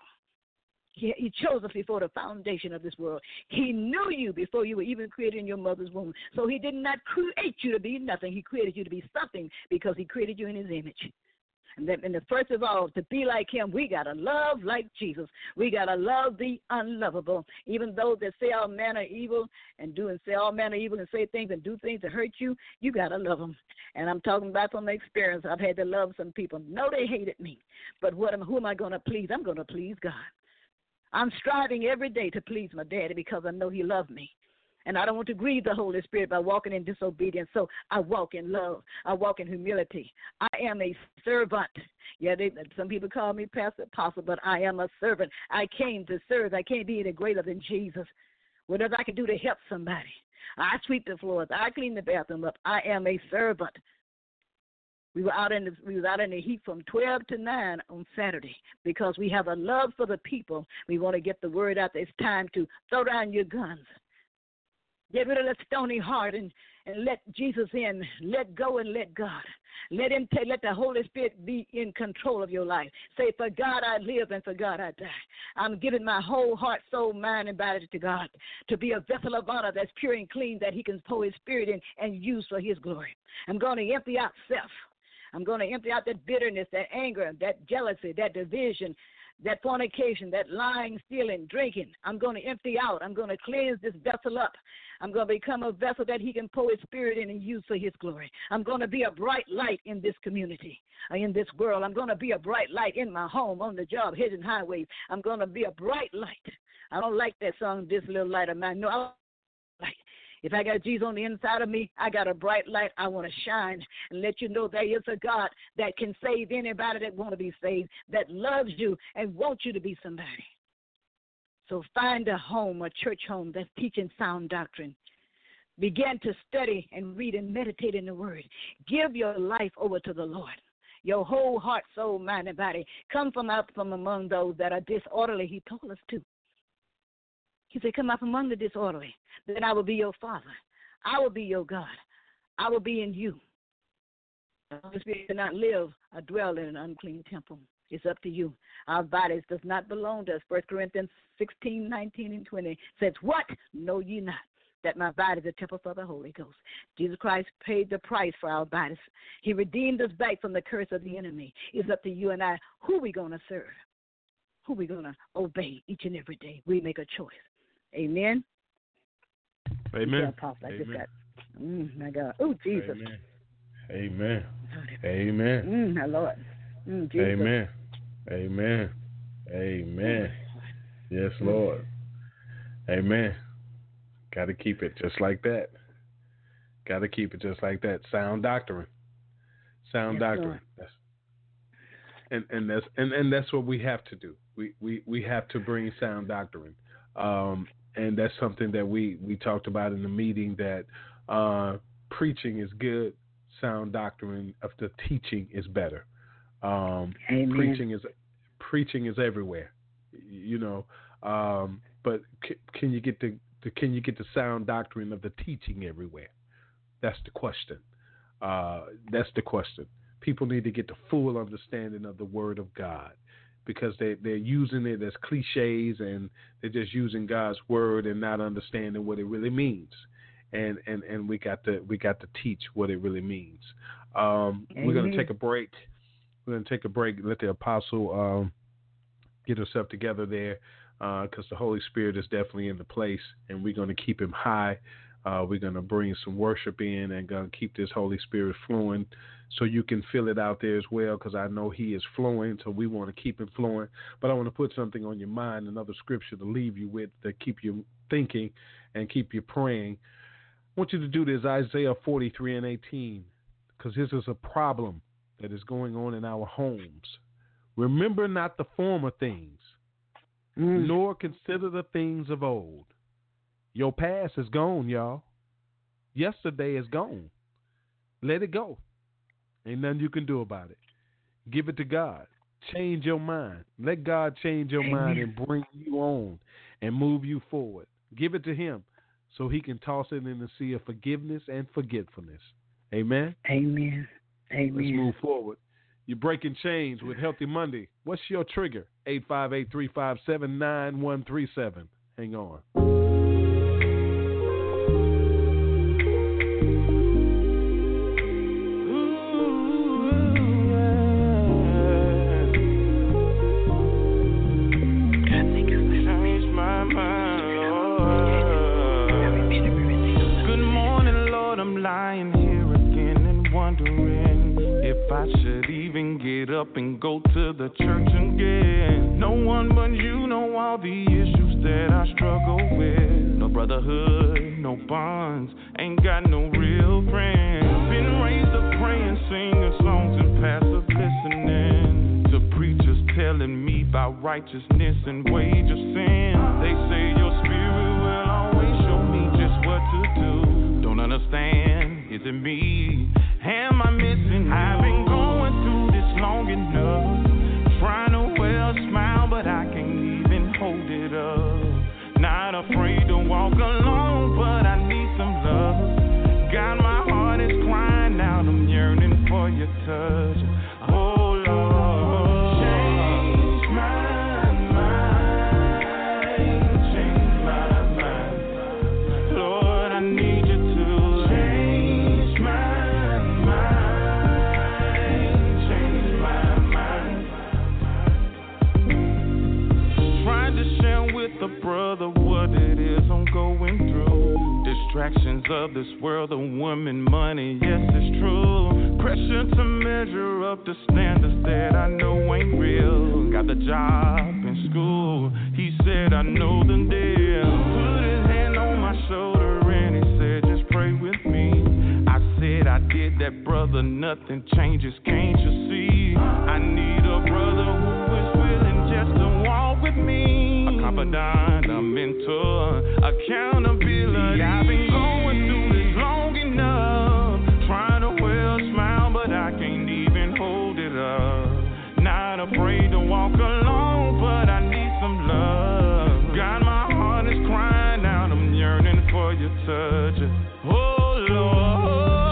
Speaker 3: He chose us before the foundation of this world. He knew you before you were even created in your mother's womb. So he did not create you to be nothing. He created you to be something because he created you in his image. And first of all, to be like him, we got to love like Jesus. We got to love the unlovable. Even those that say all manner of evil and say all manner of evil and say things and do things to hurt you, you got to love them. And I'm talking about from experience. I've had to love some people. No, they hated me. But who am I going to please? I'm going to please God. I'm striving every day to please my daddy because I know he loved me. And I don't want to grieve the Holy Spirit by walking in disobedience. So I walk in love. I walk in humility. I am a servant. Yeah, some people call me pastor, apostle, but I am a servant. I came to serve. I can't be any greater than Jesus. Whatever I can do to help somebody. I sweep the floors. I clean the bathroom up. I am a servant. We was out in the heat from 12 to 9 on Saturday because we have a love for the people. We want to get the word out that it's time to throw down your guns. Get rid of that stony heart and let Jesus in. Let go and let God. Let the Holy Spirit be in control of your life. Say, for God I live and for God I die. I'm giving my whole heart, soul, mind, and body to God to be a vessel of honor that's pure and clean that he can pour his spirit in and use for his glory. I'm going to empty out self. I'm going to empty out that bitterness, that anger, that jealousy, that division, that fornication, that lying, stealing, drinking. I'm going to empty out. I'm going to cleanse this vessel up. I'm going to become a vessel that he can pour his spirit in and use for his glory. I'm going to be a bright light in this community, in this world. I'm going to be a bright light in my home, on the job, hedges and highways. I'm going to be a bright light. I don't like that song, This Little Light of Mine. No, I like it. If I got Jesus on the inside of me, I got a bright light. I want to shine and let you know there is a God that can save anybody that want to be saved, that loves you and wants you to be somebody. So find a home, a church home that's teaching sound doctrine. Begin to study and read and meditate in the Word. Give your life over to the Lord. your whole heart, soul, mind, and body. Come from out from among those that are disorderly, he told us to. He said, come out from among the disorderly. Then I will be your Father. I will be your God. I will be in you. The Holy Spirit cannot live or dwell in an unclean temple. It's up to you. Our bodies does not belong to us. 1 Corinthians 16, 19, and 20 says, what? Know ye not that my body is a temple for the Holy Ghost? Jesus Christ paid the price for our bodies. He redeemed us back from the curse of the enemy. It's up to you and I who we going to serve, who we going to obey each and every day. We make a choice. Amen.
Speaker 2: Amen.
Speaker 3: Yeah, Amen. My God. Oh, Jesus.
Speaker 2: Amen. Amen.
Speaker 3: My Lord. Jesus.
Speaker 2: Amen. Amen. Amen. Yes, Lord. Amen. Got to keep it just like that. Got to keep it just like that. Sound doctrine. Sound doctrine. And that's what we have to do. We have to bring sound doctrine. And that's something that we talked about in the meeting, that preaching is good, sound doctrine of the teaching is better. Preaching is everywhere, you know. But can you get the sound doctrine of the teaching everywhere? That's the question. That's the question. People need to get the full understanding of the Word of God, because they're using it as cliches, and they're just using God's Word and not understanding what it really means. And we got to teach what it really means. We're going to take a break. We're going to take a break. Let the apostle get herself together there, because the Holy Spirit is definitely in the place, and we're going to keep him high. We're going to bring some worship in and going to keep this Holy Spirit flowing, so you can feel it out there as well, because I know he is flowing, so we want to keep him flowing. But I want to put something on your mind, another scripture to leave you with, to keep you thinking and keep you praying. I want you to do this, Isaiah 43 and 18, because this is a problem that is going on in our homes. Remember not the former things, nor consider the things of old. Your past is gone, y'all. Yesterday is gone. Let it go. Ain't nothing you can do about it. Give it to God. Change your mind. Let God change your mind and bring you on and move you forward. Give it to him so he can toss it in the sea of forgiveness and forgetfulness. Amen?
Speaker 3: Amen. Amen.
Speaker 2: Let's move forward. You're breaking chains with Healthy Monday. What's your trigger? 858-357-9137. Hang on.
Speaker 4: Up and go to the church again. No one but you know all the issues that I struggle with. No brotherhood, no bonds, ain't got no real friends. Been raised up praying, singing songs and passive listening to preachers telling me about righteousness and wage of sin. They say your spirit will always show me just what to do. Don't understand, is it me? Am I missing? I've been going through this long enough, trying to wear a smile, but I can't even hold it up. Not afraid to walk alone, but I need some love. God, my heart is crying out, I'm yearning for your touch. Oh Lord, change my mind, change my mind. Lord, I need you to change my the brother what it is I'm going through. Distractions of this world, the woman, money, yes, it's true. Pressure to measure up the standards that I know ain't real. Got the job in school, he said I know the deal. Put his hand on my shoulder and he said just pray with me. I said I did that, brother, nothing changes, can't you see? I need a brother who is willing just to walk with me. Confidant, a mentor, accountability. I've been going through this long enough, trying to wear a smile, but I can't even hold it up. your touch. Oh, Lord.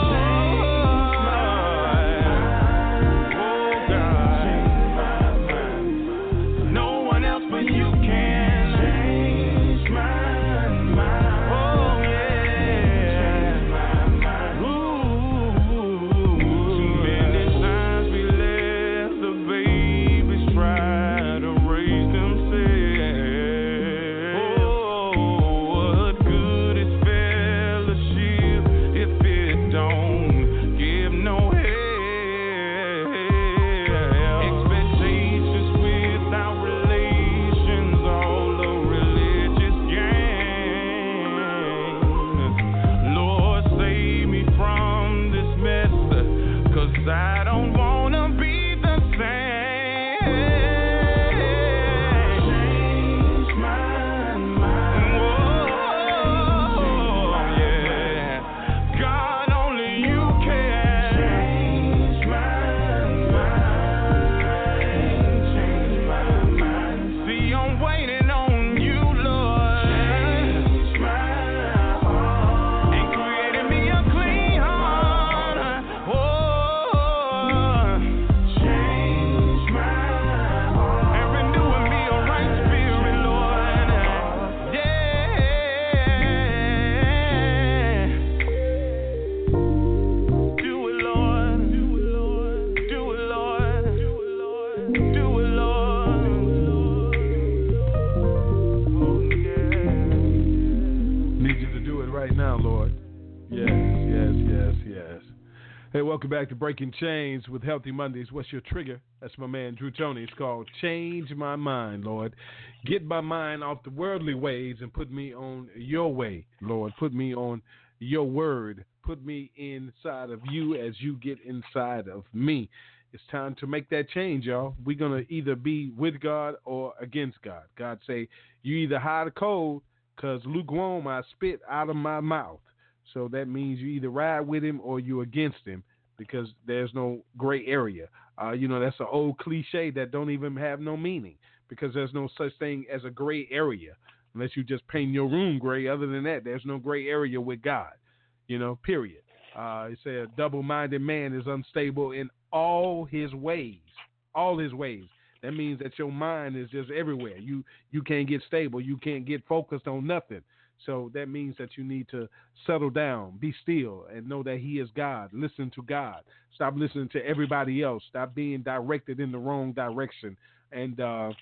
Speaker 2: Welcome back to Breaking Chains with Healthy Mondays. What's your trigger? That's my man Drew Tony. It's called Change My Mind, Lord. Get my mind off the worldly ways and put me on your way, Lord. Put me on your word. Put me inside of you as you get inside of me. It's time to make that change, y'all. We're going to either be with God or against God. God say, you either hot or cold, because lukewarm I spit out of my mouth. So that means you either ride with him or you against him, because there's no gray area. That's an old cliche that don't even have no meaning, because there's no such thing as a gray area unless you just paint your room gray. Other than that, there's no gray area with God, period. It said a double-minded man is unstable in all his ways. All his ways. That means that your mind is just everywhere. You can't get stable. You can't get focused on nothing. So that means that you need to settle down, be still, and know that he is God. Listen to God. Stop listening to everybody else. Stop being directed in the wrong direction. And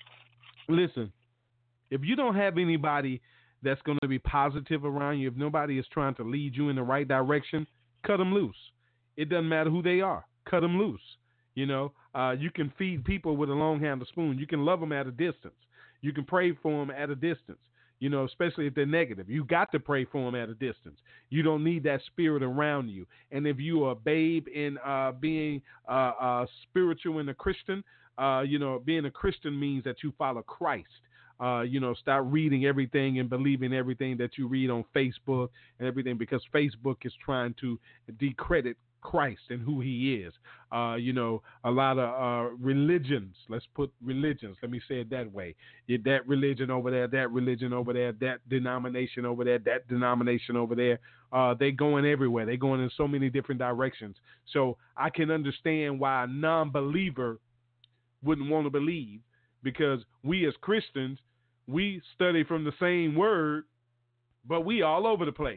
Speaker 2: listen, if you don't have anybody that's going to be positive around you, if nobody is trying to lead you in the right direction, cut them loose. It doesn't matter who they are. Cut them loose. You can feed people with a long-handled spoon. You can love them at a distance. You can pray for them at a distance. Especially if they're negative. You got to pray for them at a distance. You don't need that spirit around you. And if you are a babe in being spiritual and a Christian, being a Christian means that you follow Christ. Stop reading everything and believing everything that you read on Facebook and everything, because Facebook is trying to decredit Christ and who he is. A lot of religions, let's put religions, let me say it that way. That religion over there, that religion over there, that denomination over there, that denomination over there, they going everywhere. They going in so many different directions. So I can understand why a non-believer wouldn't want to believe, because we as Christians, we study from the same word, but we all over the place.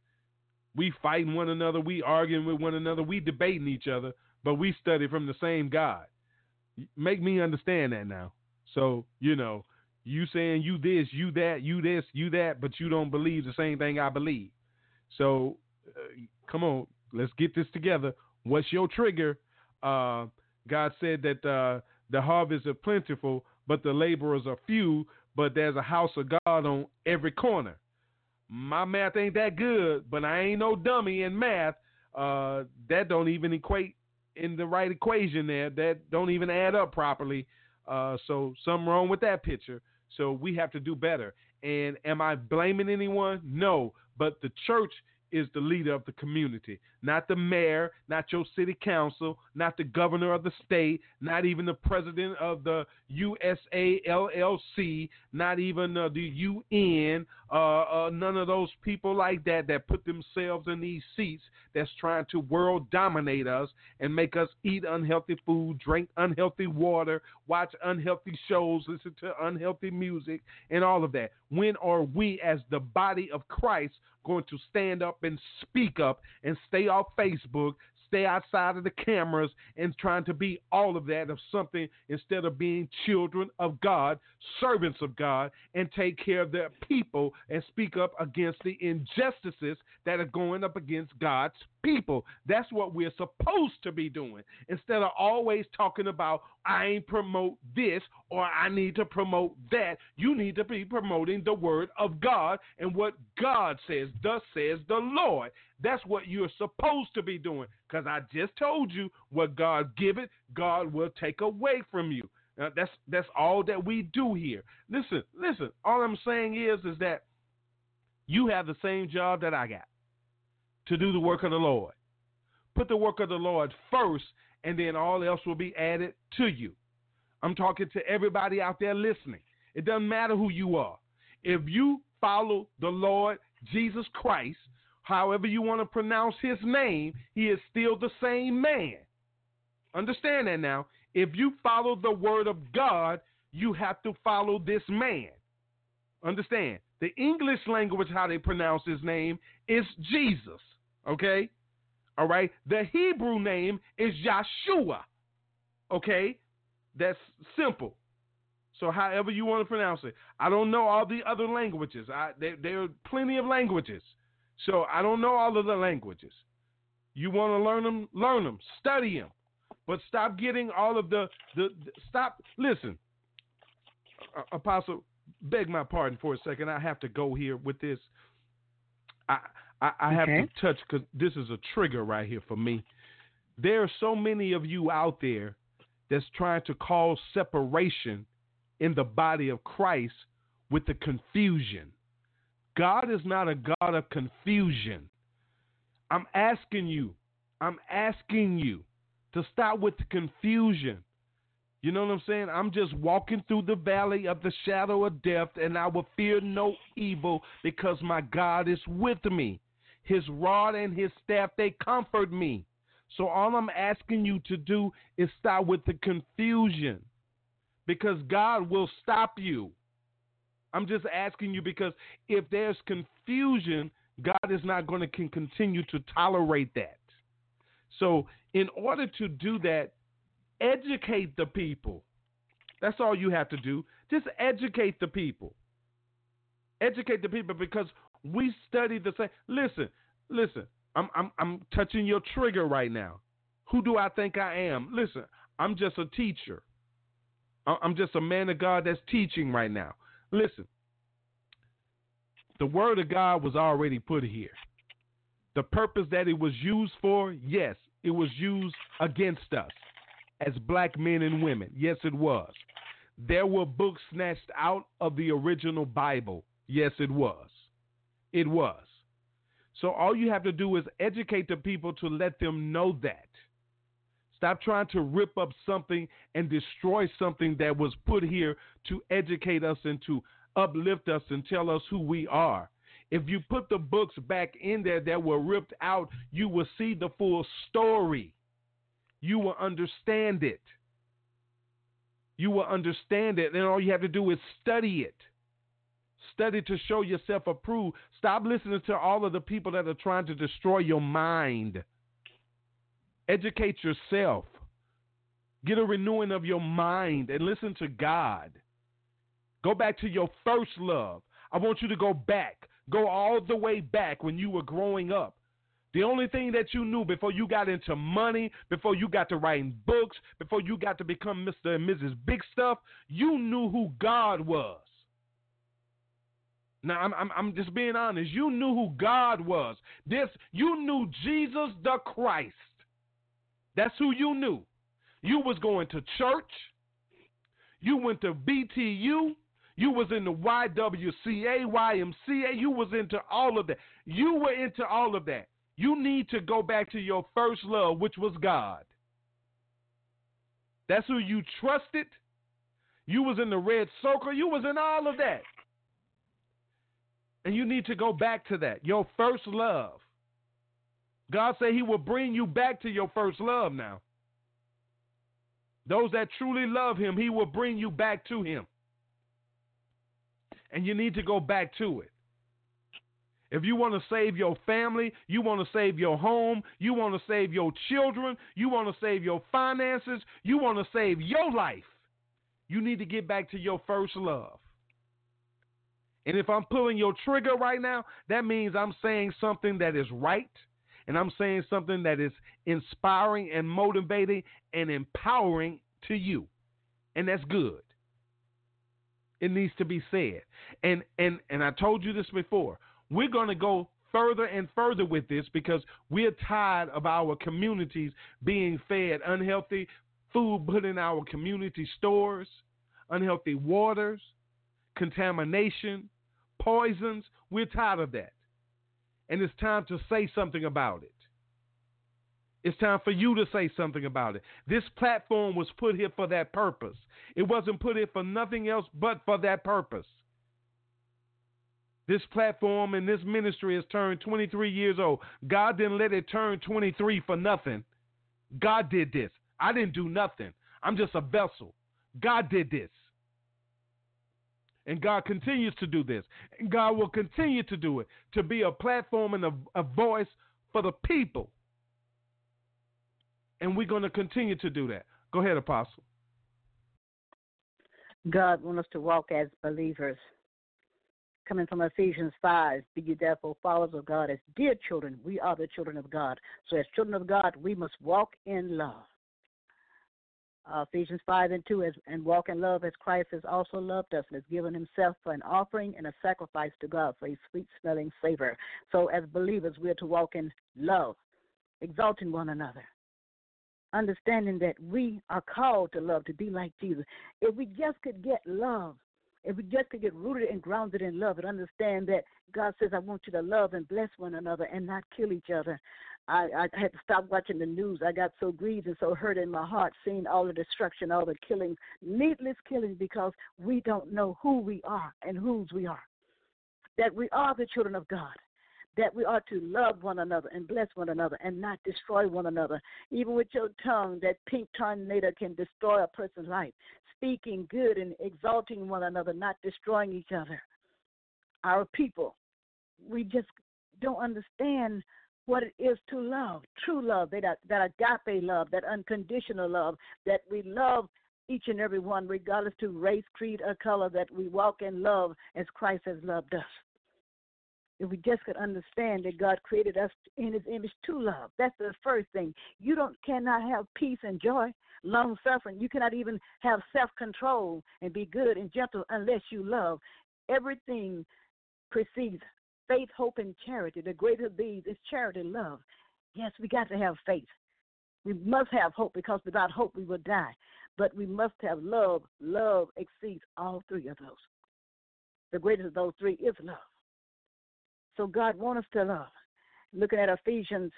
Speaker 2: We fighting one another. We arguing with one another. We debating each other, but we study from the same God. Make me understand that now. So, you saying you this, you that, you this, you that, but you don't believe the same thing I believe. So, come on, let's get this together. What's your trigger? God said that the harvest is plentiful, but the laborers are few, but there's a house of God on every corner. My math ain't that good, but I ain't no dummy in math. That don't even equate in the right equation there. That don't even add up properly. So something wrong with that picture. So we have to do better. And am I blaming anyone? No, but the church is the leader of the community, not the mayor, not your city council, not the governor of the state, not even the president of the USA LLC, not even the UN, none of those people like that put themselves in these seats that's trying to world dominate us and make us eat unhealthy food, drink unhealthy water, watch unhealthy shows, listen to unhealthy music, and all of that. When are we as the body of Christ going to stand up and speak up and stay off Facebook, stay outside of the cameras and trying to be all of that of something instead of being children of God, servants of God, and take care of their people and speak up against the injustices that are going up against God's people? That's what we're supposed to be doing instead of always talking about I ain't promote this or I need to promote that. You need to be promoting the word of God and what God says, thus says the Lord. That's what you're supposed to be doing, because I just told you what God giveth, God will take away from you. That's all that we do here. Listen. All I'm saying is that you have the same job that I got, to do the work of the Lord. Put the work of the Lord first, and then all else will be added to you. I'm talking to everybody out there listening. It doesn't matter who you are. If you follow the Lord Jesus Christ, however you want to pronounce his name, he is still the same man. Understand that now. If you follow the word of God, you have to follow this man. Understand? The English language, how they pronounce his name, is Jesus. Okay? All right? The Hebrew name is Yahshua. Okay? That's simple. So however you want to pronounce it. I don't know all the other languages. There are plenty of languages. So I don't know all of the languages. You want to learn them, study them. But stop getting all of listen, Apostle, beg my pardon for a second. I have to go here with this. I have to touch, because this is a trigger right here for me. There are so many of you out there that's trying to cause separation in the body of Christ with the confusion. God is not a God of confusion. I'm asking you to stop with the confusion. You know what I'm saying? I'm just walking through the valley of the shadow of death, and I will fear no evil because my God is with me. His rod and his staff, they comfort me. So all I'm asking you to do is stop with the confusion, because God will stop you. I'm just asking you, because if there's confusion, God is not going to continue to tolerate that. So in order to do that, educate the people. That's all you have to do. Just educate the people. Educate the people, because we study the same. Listen. I'm touching your trigger right now. Who do I think I am? Listen, I'm just a teacher. I'm just a man of God that's teaching right now. Listen, the word of God was already put here. The purpose that it was used for, yes, it was used against us as black men and women. Yes, it was. There were books snatched out of the original Bible. Yes, it was. It was. So all you have to do is educate the people to let them know that. Stop trying to rip up something and destroy something that was put here to educate us and to uplift us and tell us who we are. If you put the books back in there that were ripped out, you will see the full story. You will understand it. You will understand it, and all you have to do is study it. Study to show yourself approved. Stop listening to all of the people that are trying to destroy your mind. Educate yourself. Get a renewing of your mind and listen to God. Go back to your first love. I want you to go back. Go all the way back when you were growing up. The only thing that you knew before you got into money, before you got to writing books, before you got to become Mr. and Mrs. Big Stuff, you knew who God was. Now, I'm just being honest. You knew who God was. You knew Jesus the Christ. That's who you knew. You was going to church. You went to BTU. You was in the YWCA, YMCA. You was into all of that. You were into all of that. You need to go back to your first love, which was God. That's who you trusted. You was in the red circle. You was in all of that. And you need to go back to that, your first love. God said he will bring you back to your first love now. Those that truly love him, he will bring you back to him. And you need to go back to it. If you want to save your family, you want to save your home, you want to save your children, you want to save your finances, you want to save your life, you need to get back to your first love. And if I'm pulling your trigger right now, that means I'm saying something that is right, and I'm saying something that is inspiring and motivating and empowering to you. And that's good. It needs to be said. And I told you this before. We're going to go further and further with this because we're tired of our communities being fed unhealthy food put in our community stores, unhealthy waters, contamination, poisons. We're tired of that. And it's time to say something about it. It's time for you to say something about it. This platform was put here for that purpose. It wasn't put here for nothing else but for that purpose. This platform and this ministry has turned 23 years old. God didn't let it turn 23 for nothing. God did this. I didn't do nothing. I'm just a vessel. God did this. And God continues to do this. And God will continue to do it, to be a platform and a voice for the people. And we're going to continue to do that. Go ahead, Apostle.
Speaker 3: God wants us to walk as believers. Coming from Ephesians 5, be ye therefore followers of God as dear children. We are the children of God. So as children of God, we must walk in love. Ephesians 5:2, and walk in love as Christ has also loved us and has given himself for an offering and a sacrifice to God for a sweet-smelling savor. So as believers, we are to walk in love, exalting one another, understanding that we are called to love, to be like Jesus. If we just could get love, if we just could get rooted and grounded in love and understand that God says, I want you to love and bless one another and not kill each other. I had to stop watching the news. I got so grieved and so hurt in my heart seeing all the destruction, all the killing, needless killing, because we don't know who we are and whose we are. That we are the children of God. That we are to love one another and bless one another and not destroy one another. Even with your tongue, that pink tornado can destroy a person's life. Speaking good and exalting one another, not destroying each other. Our people, we just don't understand what it is to love, true love, that agape love, that unconditional love, that we love each and every one, regardless to race, creed, or color, that we walk in love as Christ has loved us. If we just could understand that God created us in his image to love. That's the first thing. You cannot have peace and joy, long-suffering. You cannot even have self-control and be good and gentle unless you love. Everything precedes faith, hope, and charity. The greater of these is charity, love. Yes, we got to have faith. We must have hope because without hope we will die. But we must have love. Love exceeds all three of those. The greatest of those three is love. So God wants us to love. Looking at Ephesians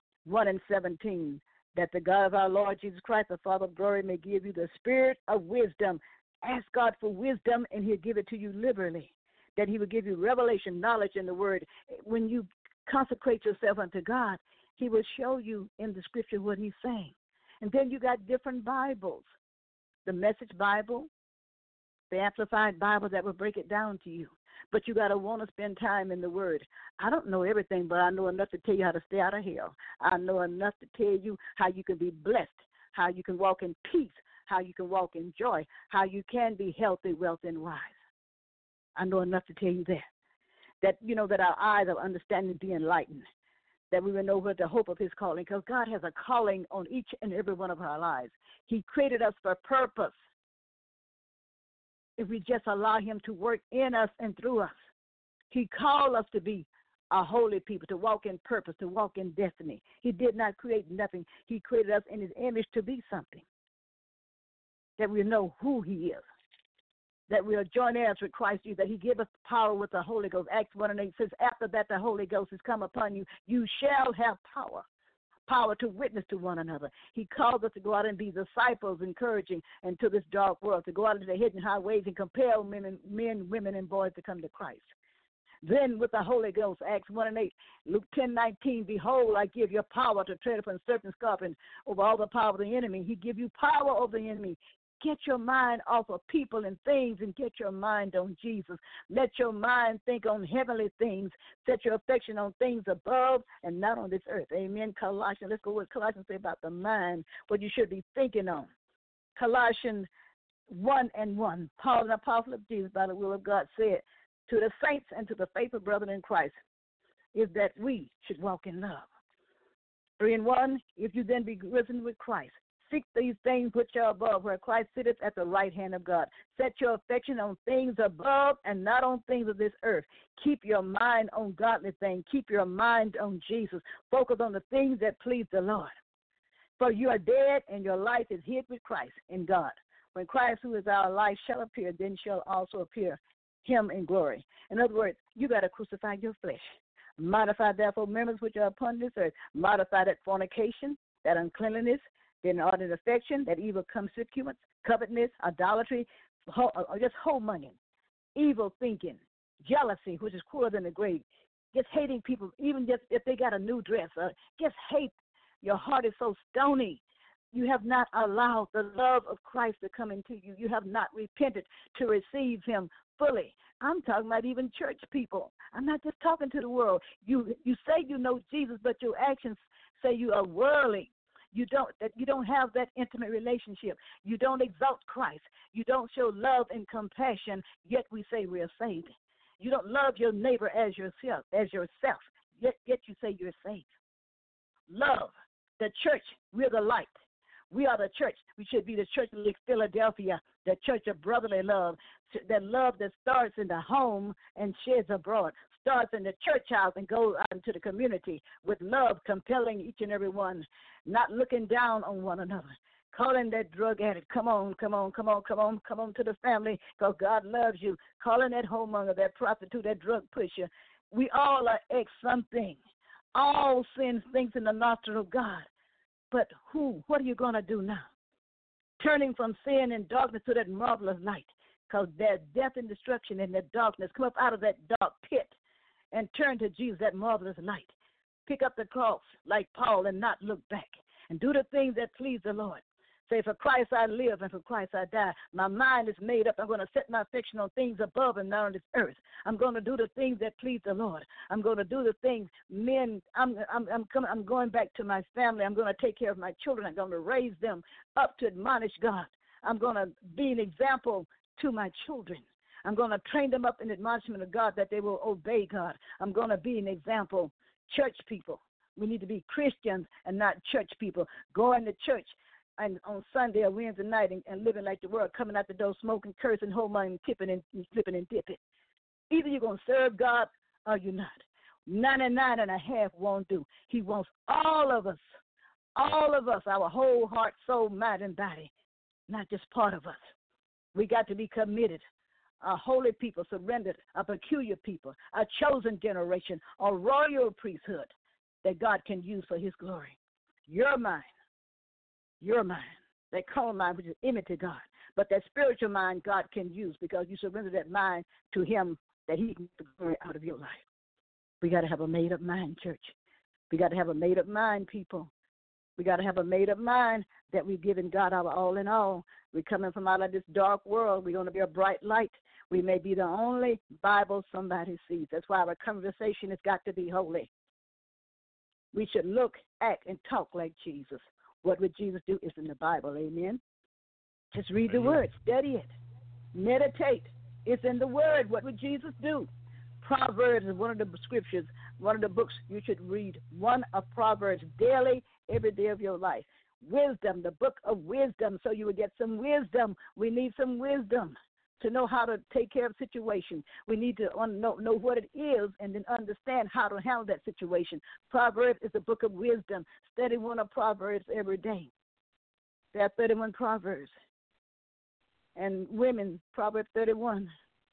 Speaker 3: 1:17, that the God of our Lord Jesus Christ, the Father of glory, may give you the spirit of wisdom. Ask God for wisdom, and he'll give it to you liberally. That he will give you revelation, knowledge in the word. When you consecrate yourself unto God, he will show you in the scripture what he's saying. And then you got different Bibles. The Message Bible, the Amplified Bible that will break it down to you. But you got to want to spend time in the Word. I don't know everything, but I know enough to tell you how to stay out of hell. I know enough to tell you how you can be blessed, how you can walk in peace, how you can walk in joy, how you can be healthy, wealthy, and wise. I know enough to tell you that. That our eyes of understanding be enlightened, that we will know what the hope of his calling, because God has a calling on each and every one of our lives. He created us for a purpose. If we just allow him to work in us and through us. He called us to be a holy people, to walk in purpose, to walk in destiny. He did not create nothing. He created us in his image to be something, that we know who he is, that we are joint heirs with Christ Jesus, that he gave us power with the Holy Ghost. Acts 1:8 says, after that the Holy Ghost has come upon you, you shall have power to witness to one another. He calls us to go out and be disciples, encouraging into this dark world, to go out into the hidden highways and compel men, women, and boys to come to Christ. Then with the Holy Ghost, Acts 1 and 8, Luke 10:19, behold, I give you power to tread upon serpents, scorpions, over all the power of the enemy. He give you power over the enemy. Get your mind off of people and things and get your mind on Jesus. Let your mind think on heavenly things. Set your affection on things above and not on this earth. Amen. Colossians, let's go with Colossians say about the mind, what you should be thinking on. Colossians 1 and 1, Paul, an apostle of Jesus, by the will of God, said, to the saints and to the faithful brethren in Christ, is that we should walk in love. 3 and 1, if you then be risen with Christ, seek these things which are above, where Christ sitteth at the right hand of God. Set your affection on things above and not on things of this earth. Keep your mind on godly things. Keep your mind on Jesus. Focus on the things that please the Lord. For you are dead, and your life is hid with Christ in God. When Christ, who is our life, shall appear, then shall also appear him in glory. In other words, you got to crucify your flesh. Modify, therefore, members which are upon this earth. Modify that fornication, that uncleanliness, that inordinate affection, that evil concupiscence, covetousness, idolatry, or just whole-money, evil thinking, jealousy, which is crueler than the grave, just hating people, even just if they got a new dress, just hate. Your heart is so stony. You have not allowed the love of Christ to come into you. You have not repented to receive him fully. I'm talking about even church people. I'm not just talking to the world. You say you know Jesus, but your actions say you are worldly. You don't have that intimate relationship. You don't exalt Christ. You don't show love and compassion, yet we say we are saved. You don't love your neighbor as yourself, yet you say you're saved. Love. The church, we're the light. We are the church. We should be the church of Philadelphia, the church of brotherly love, that love that starts in the home and sheds abroad, starts in the church house and goes out into the community with love, compelling each and every one, not looking down on one another. Calling that drug addict, come on to the family because God loves you. Calling that homemonger, that prostitute, that drug pusher. We all are ex-something. All sin stinks in the nostril of God. But what are you going to do now? Turning from sin and darkness to that marvelous light, because there's death and destruction in that darkness. Come up out of that dark pit and turn to Jesus, that marvelous light. Pick up the cross like Paul and not look back. And do the things that please the Lord. Say, for Christ I live and for Christ I die. My mind is made up. I'm going to set my affection on things above and not on this earth. I'm going to do the things that please the Lord. I'm going to do the things, I'm going back to my family. I'm going to take care of my children. I'm going to raise them up to admonish God. I'm going to be an example to my children. I'm going to train them up in admonishment of God that they will obey God. I'm going to be an example. Church people. We need to be Christians and not church people. Going to church and on Sunday or Wednesday night and living like the world, coming out the door, smoking, cursing, homemoney, tipping and flipping and dipping. Either you're going to serve God or you're not. 99.5 won't do. He wants all of us, our whole heart, soul, mind, and body, not just part of us. We got to be committed. A holy people, surrendered, a peculiar people, a chosen generation, a royal priesthood that God can use for his glory. Your mind, that carnal mind, which is enemy to God. But that spiritual mind God can use because you surrender that mind to him that he can get the glory out of your life. We got to have a made-up mind, church. We got to have a made-up mind, people. We got to have a made-up mind that we've given God our all in all. We're coming from out of this dark world. We're going to be a bright light. We may be the only Bible somebody sees. That's why our conversation has got to be holy. We should look, act, and talk like Jesus. What would Jesus do is in the Bible, amen? Just read the word, study it, meditate. It's in the word. What would Jesus do? Proverbs is one of the scriptures, one of the books you should read. One of Proverbs daily, every day of your life. Wisdom, the book of wisdom, so you will get some wisdom. We need some wisdom to know how to take care of situations. We need to know what it is and then understand how to handle that situation. Proverbs is a book of wisdom. Study one of Proverbs every day. There are 31 Proverbs. And women, Proverbs 31,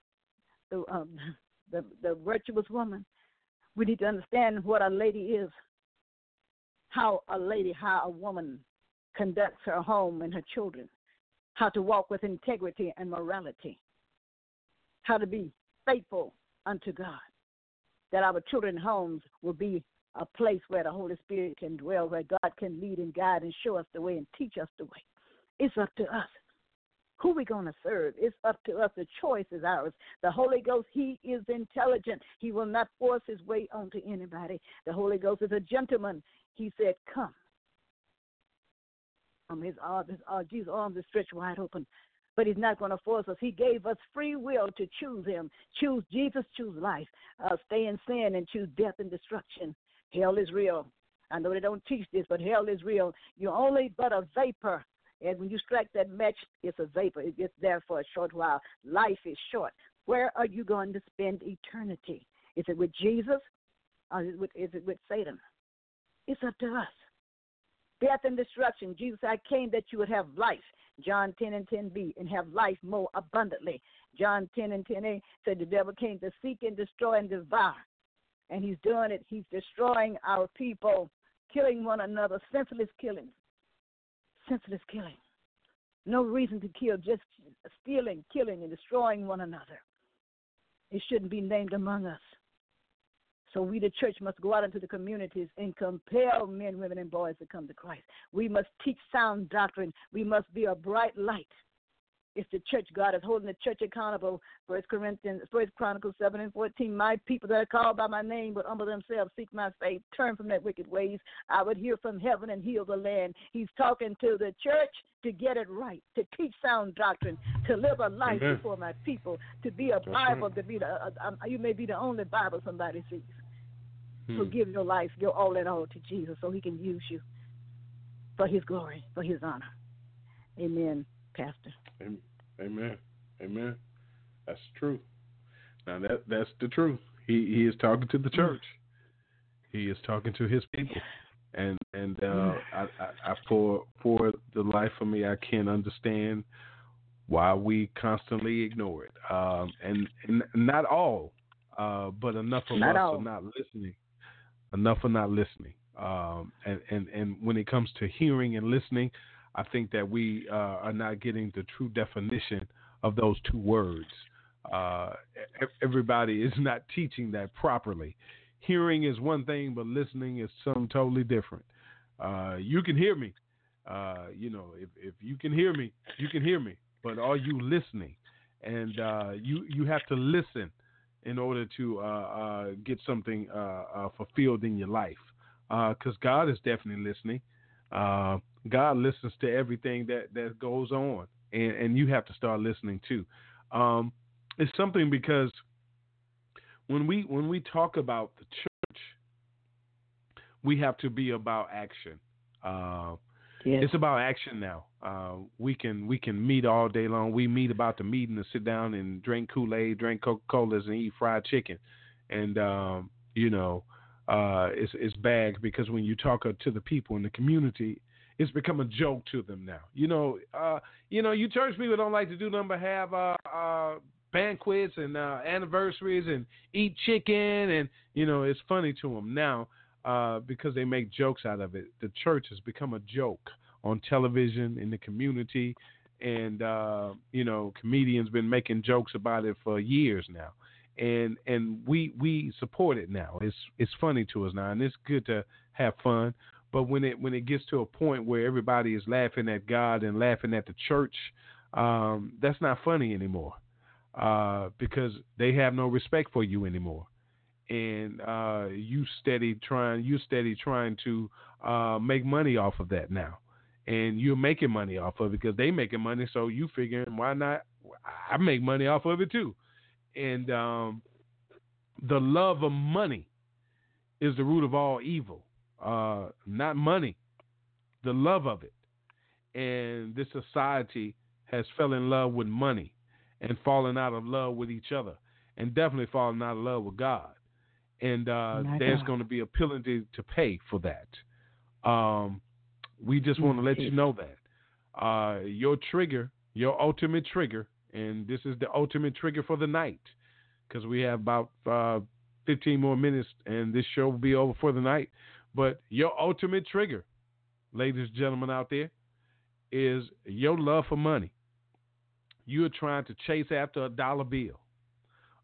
Speaker 3: the virtuous woman. We need to understand what a lady is, how a woman conducts her home and her children, how to walk with integrity and morality, how to be faithful unto God. that our children's homes will be a place where the Holy Spirit can dwell, where God can lead and guide and show us the way and teach us the way. It's up to us. Who we going to serve? It's up to us. The choice is ours. The Holy Ghost, he is intelligent. He will not force his way onto anybody. The Holy Ghost is a gentleman. He said, come. Jesus' arms are stretched wide open. But he's not going to force us. He gave us free will to choose him. Choose Jesus, choose life. Stay in sin and choose death and destruction. Hell is real. I know they don't teach this, but hell is real. You're only but a vapor. And when you strike that match, it's a vapor. It gets there for a short while. Life is short. Where are you going to spend eternity? Is it with Jesus or is it with Satan? It's up to us. Death and destruction. Jesus said, I came that you would have life. John 10 and 10b, and have life more abundantly. John 10 and 10a said the devil came to seek and destroy and devour. And he's doing it. He's destroying our people, killing one another, senseless killing. Senseless killing. No reason to kill, just stealing, killing, and destroying one another. It shouldn't be named among us. So we, the church, must go out into the communities and compel men, women, and boys to come to Christ. We must teach sound doctrine. We must be a bright light. It's the church. God is holding the church accountable. 1 Chronicles 7 and 14. My people that are called by my name would humble themselves, seek my face, turn from their wicked ways. I would hear from heaven and heal the land. He's talking to the church to get it right, to teach sound doctrine, to live a life before my people, to be a Bible, to be you may be the only Bible somebody sees. So give your life, your all in all to Jesus so he can use you for his glory, for his honor. Amen, Pastor.
Speaker 2: Amen. Amen. That's true. Now that's the truth. He is talking to the church. He is talking to his people. And I for the life of me, I can't understand why we constantly ignore it. And not all, but enough of us are not listening. Enough are not listening. And when it comes to hearing and listening, I think that we are not getting the true definition of those two words. Everybody is not teaching that properly. Hearing is one thing, but listening is something totally different. You can hear me. If you can hear me, you can hear me. But are you listening? And you have to listen in order to get something fulfilled in your life. Because God is definitely listening. God listens to everything that goes on, and you have to start listening too. It's something because when we talk about the church, we have to be about action. Yes. It's about action now. We can meet all day long. We meet about the meeting to sit down and drink Kool-Aid, drink Coca-Colas, and eat fried chicken, and it's bad because when you talk to the people in the community, it's become a joke to them now. You church people don't like to do nothing but have banquets and anniversaries and eat chicken, and it's funny to them now because they make jokes out of it. The church has become a joke on television in the community, and comedians been making jokes about it for years now, and we support it now. It's funny to us now, and it's good to have fun. But when it gets to a point where everybody is laughing at God and laughing at the church, that's not funny anymore, because they have no respect for you anymore, and you steady trying to make money off of that now, and you're making money off of it because they making money, so you figuring why not? I make money off of it too, and the love of money is the root of all evil. Not money, the love of it. And this society has fell in love with money and fallen out of love with each other, and definitely fallen out of love with God. And there's going to be a penalty to pay for that. We just want to let you know that your trigger, your ultimate trigger, and this is the ultimate trigger for the night, because we have about 15 more minutes and this show will be over for the night. But your ultimate trigger, ladies and gentlemen out there, is your love for money. You're trying to chase after a dollar bill,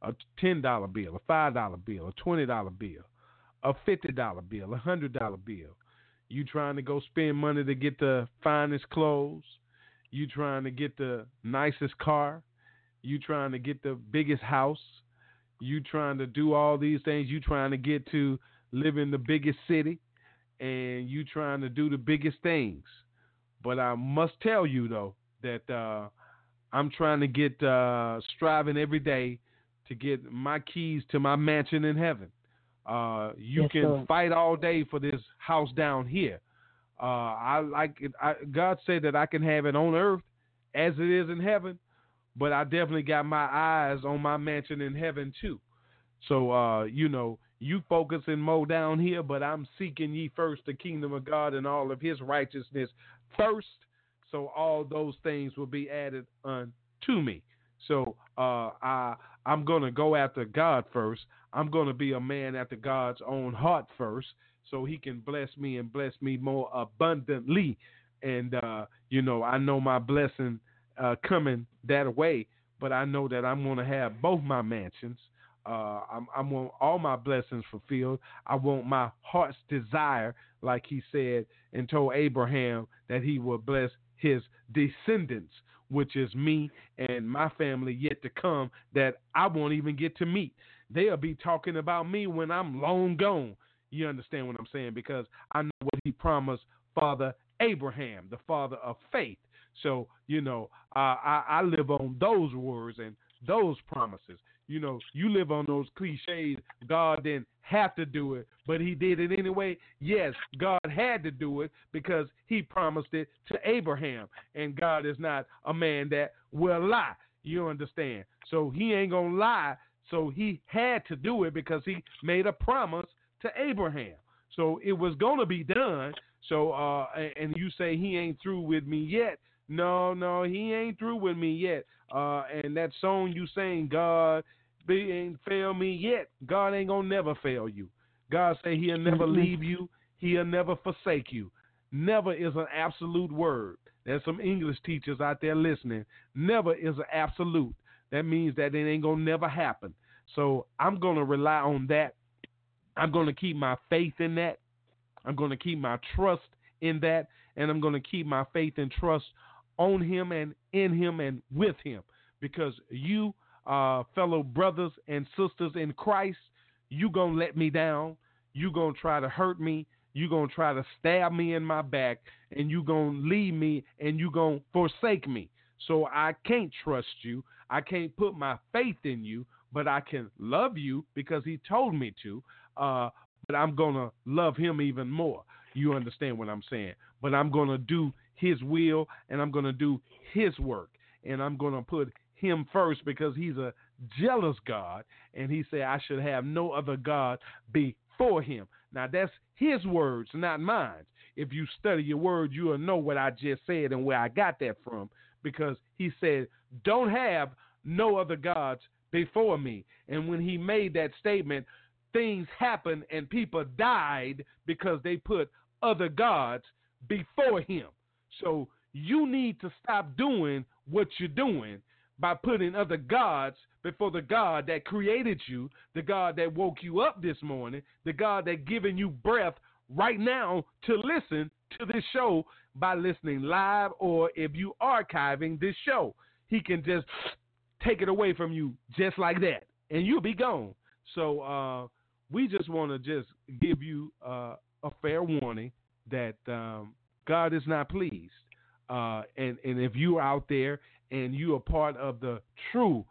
Speaker 2: a $10 bill, a $5 bill, a $20 bill, a $50 bill, a $100 bill. You trying to go spend money to get the finest clothes. You trying to get the nicest car. You trying to get the biggest house. You trying to do all these things. You trying to get to live in the biggest city. And you trying to do the biggest things. But I must tell you, though, that I'm trying to get striving every day to get my keys to my mansion in heaven. You can fight all day for this house down here. I like it. God said that I can have it on earth as it is in heaven, but I definitely got my eyes on my mansion in heaven too. So, you focusing more down here, but I'm seeking ye first the kingdom of God and all of his righteousness first. So all those things will be added unto me. So I'm going to go after God first. I'm going to be a man after God's own heart first, so he can bless me and bless me more abundantly. And, I know my blessing coming that way, but I know that I'm going to have both my mansions. I want all my blessings fulfilled. I want my heart's desire, like he said and told Abraham that he will bless his descendants, which is me and my family yet to come that I won't even get to meet. They'll be talking about me when I'm long gone. You understand what I'm saying? Because I know what he promised Father Abraham, the father of faith. So, I live on those words and those promises. You live on those cliches. God didn't have to do it, but he did it anyway. Yes, God had to do it because he promised it to Abraham. And God is not a man that will lie. You understand? So he ain't going to lie. So he had to do it because he made a promise to Abraham. So it was going to be done. So, and you say he ain't through with me yet. No, he ain't through with me yet. And that song you sang, God, they ain't failed me yet. God ain't gonna never fail you. God say he'll never leave you. He'll never forsake you. Never is an absolute word. There's some English teachers out there listening. Never is an absolute. That means that it ain't gonna never happen. So I'm gonna rely on that. I'm gonna keep my faith in that. I'm gonna keep my trust in that. And I'm gonna keep my faith and trust on him and in him and with him. Because you, fellow brothers and sisters in Christ, you gonna let me down. You gonna try to hurt me. You gonna try to stab me in my back, and you gonna leave me, and you gonna forsake me. So I can't trust you. I can't put my faith in you, but I can love you because he told me to. But I'm gonna love him even more. You understand what I'm saying? But I'm gonna do his will, and I'm gonna do his work, and I'm gonna put him first because he's a jealous God, and he said I should have no other God before him. Now that's his words, not mine. If you study your words, you'll know what I just said and where I got that from, because he said don't have no other gods before me. And when he made that statement, things happened and people died because they put other gods before him. So you need to stop doing what you're doing by putting other gods before the God that created you, the God that woke you up this morning, the God that given you breath right now to listen to this show by listening live, or if you archiving this show, he can just take it away from you just like that, and you'll be gone. So we just want to just give you a fair warning that God is not pleased. And if you're out there and you are part of the true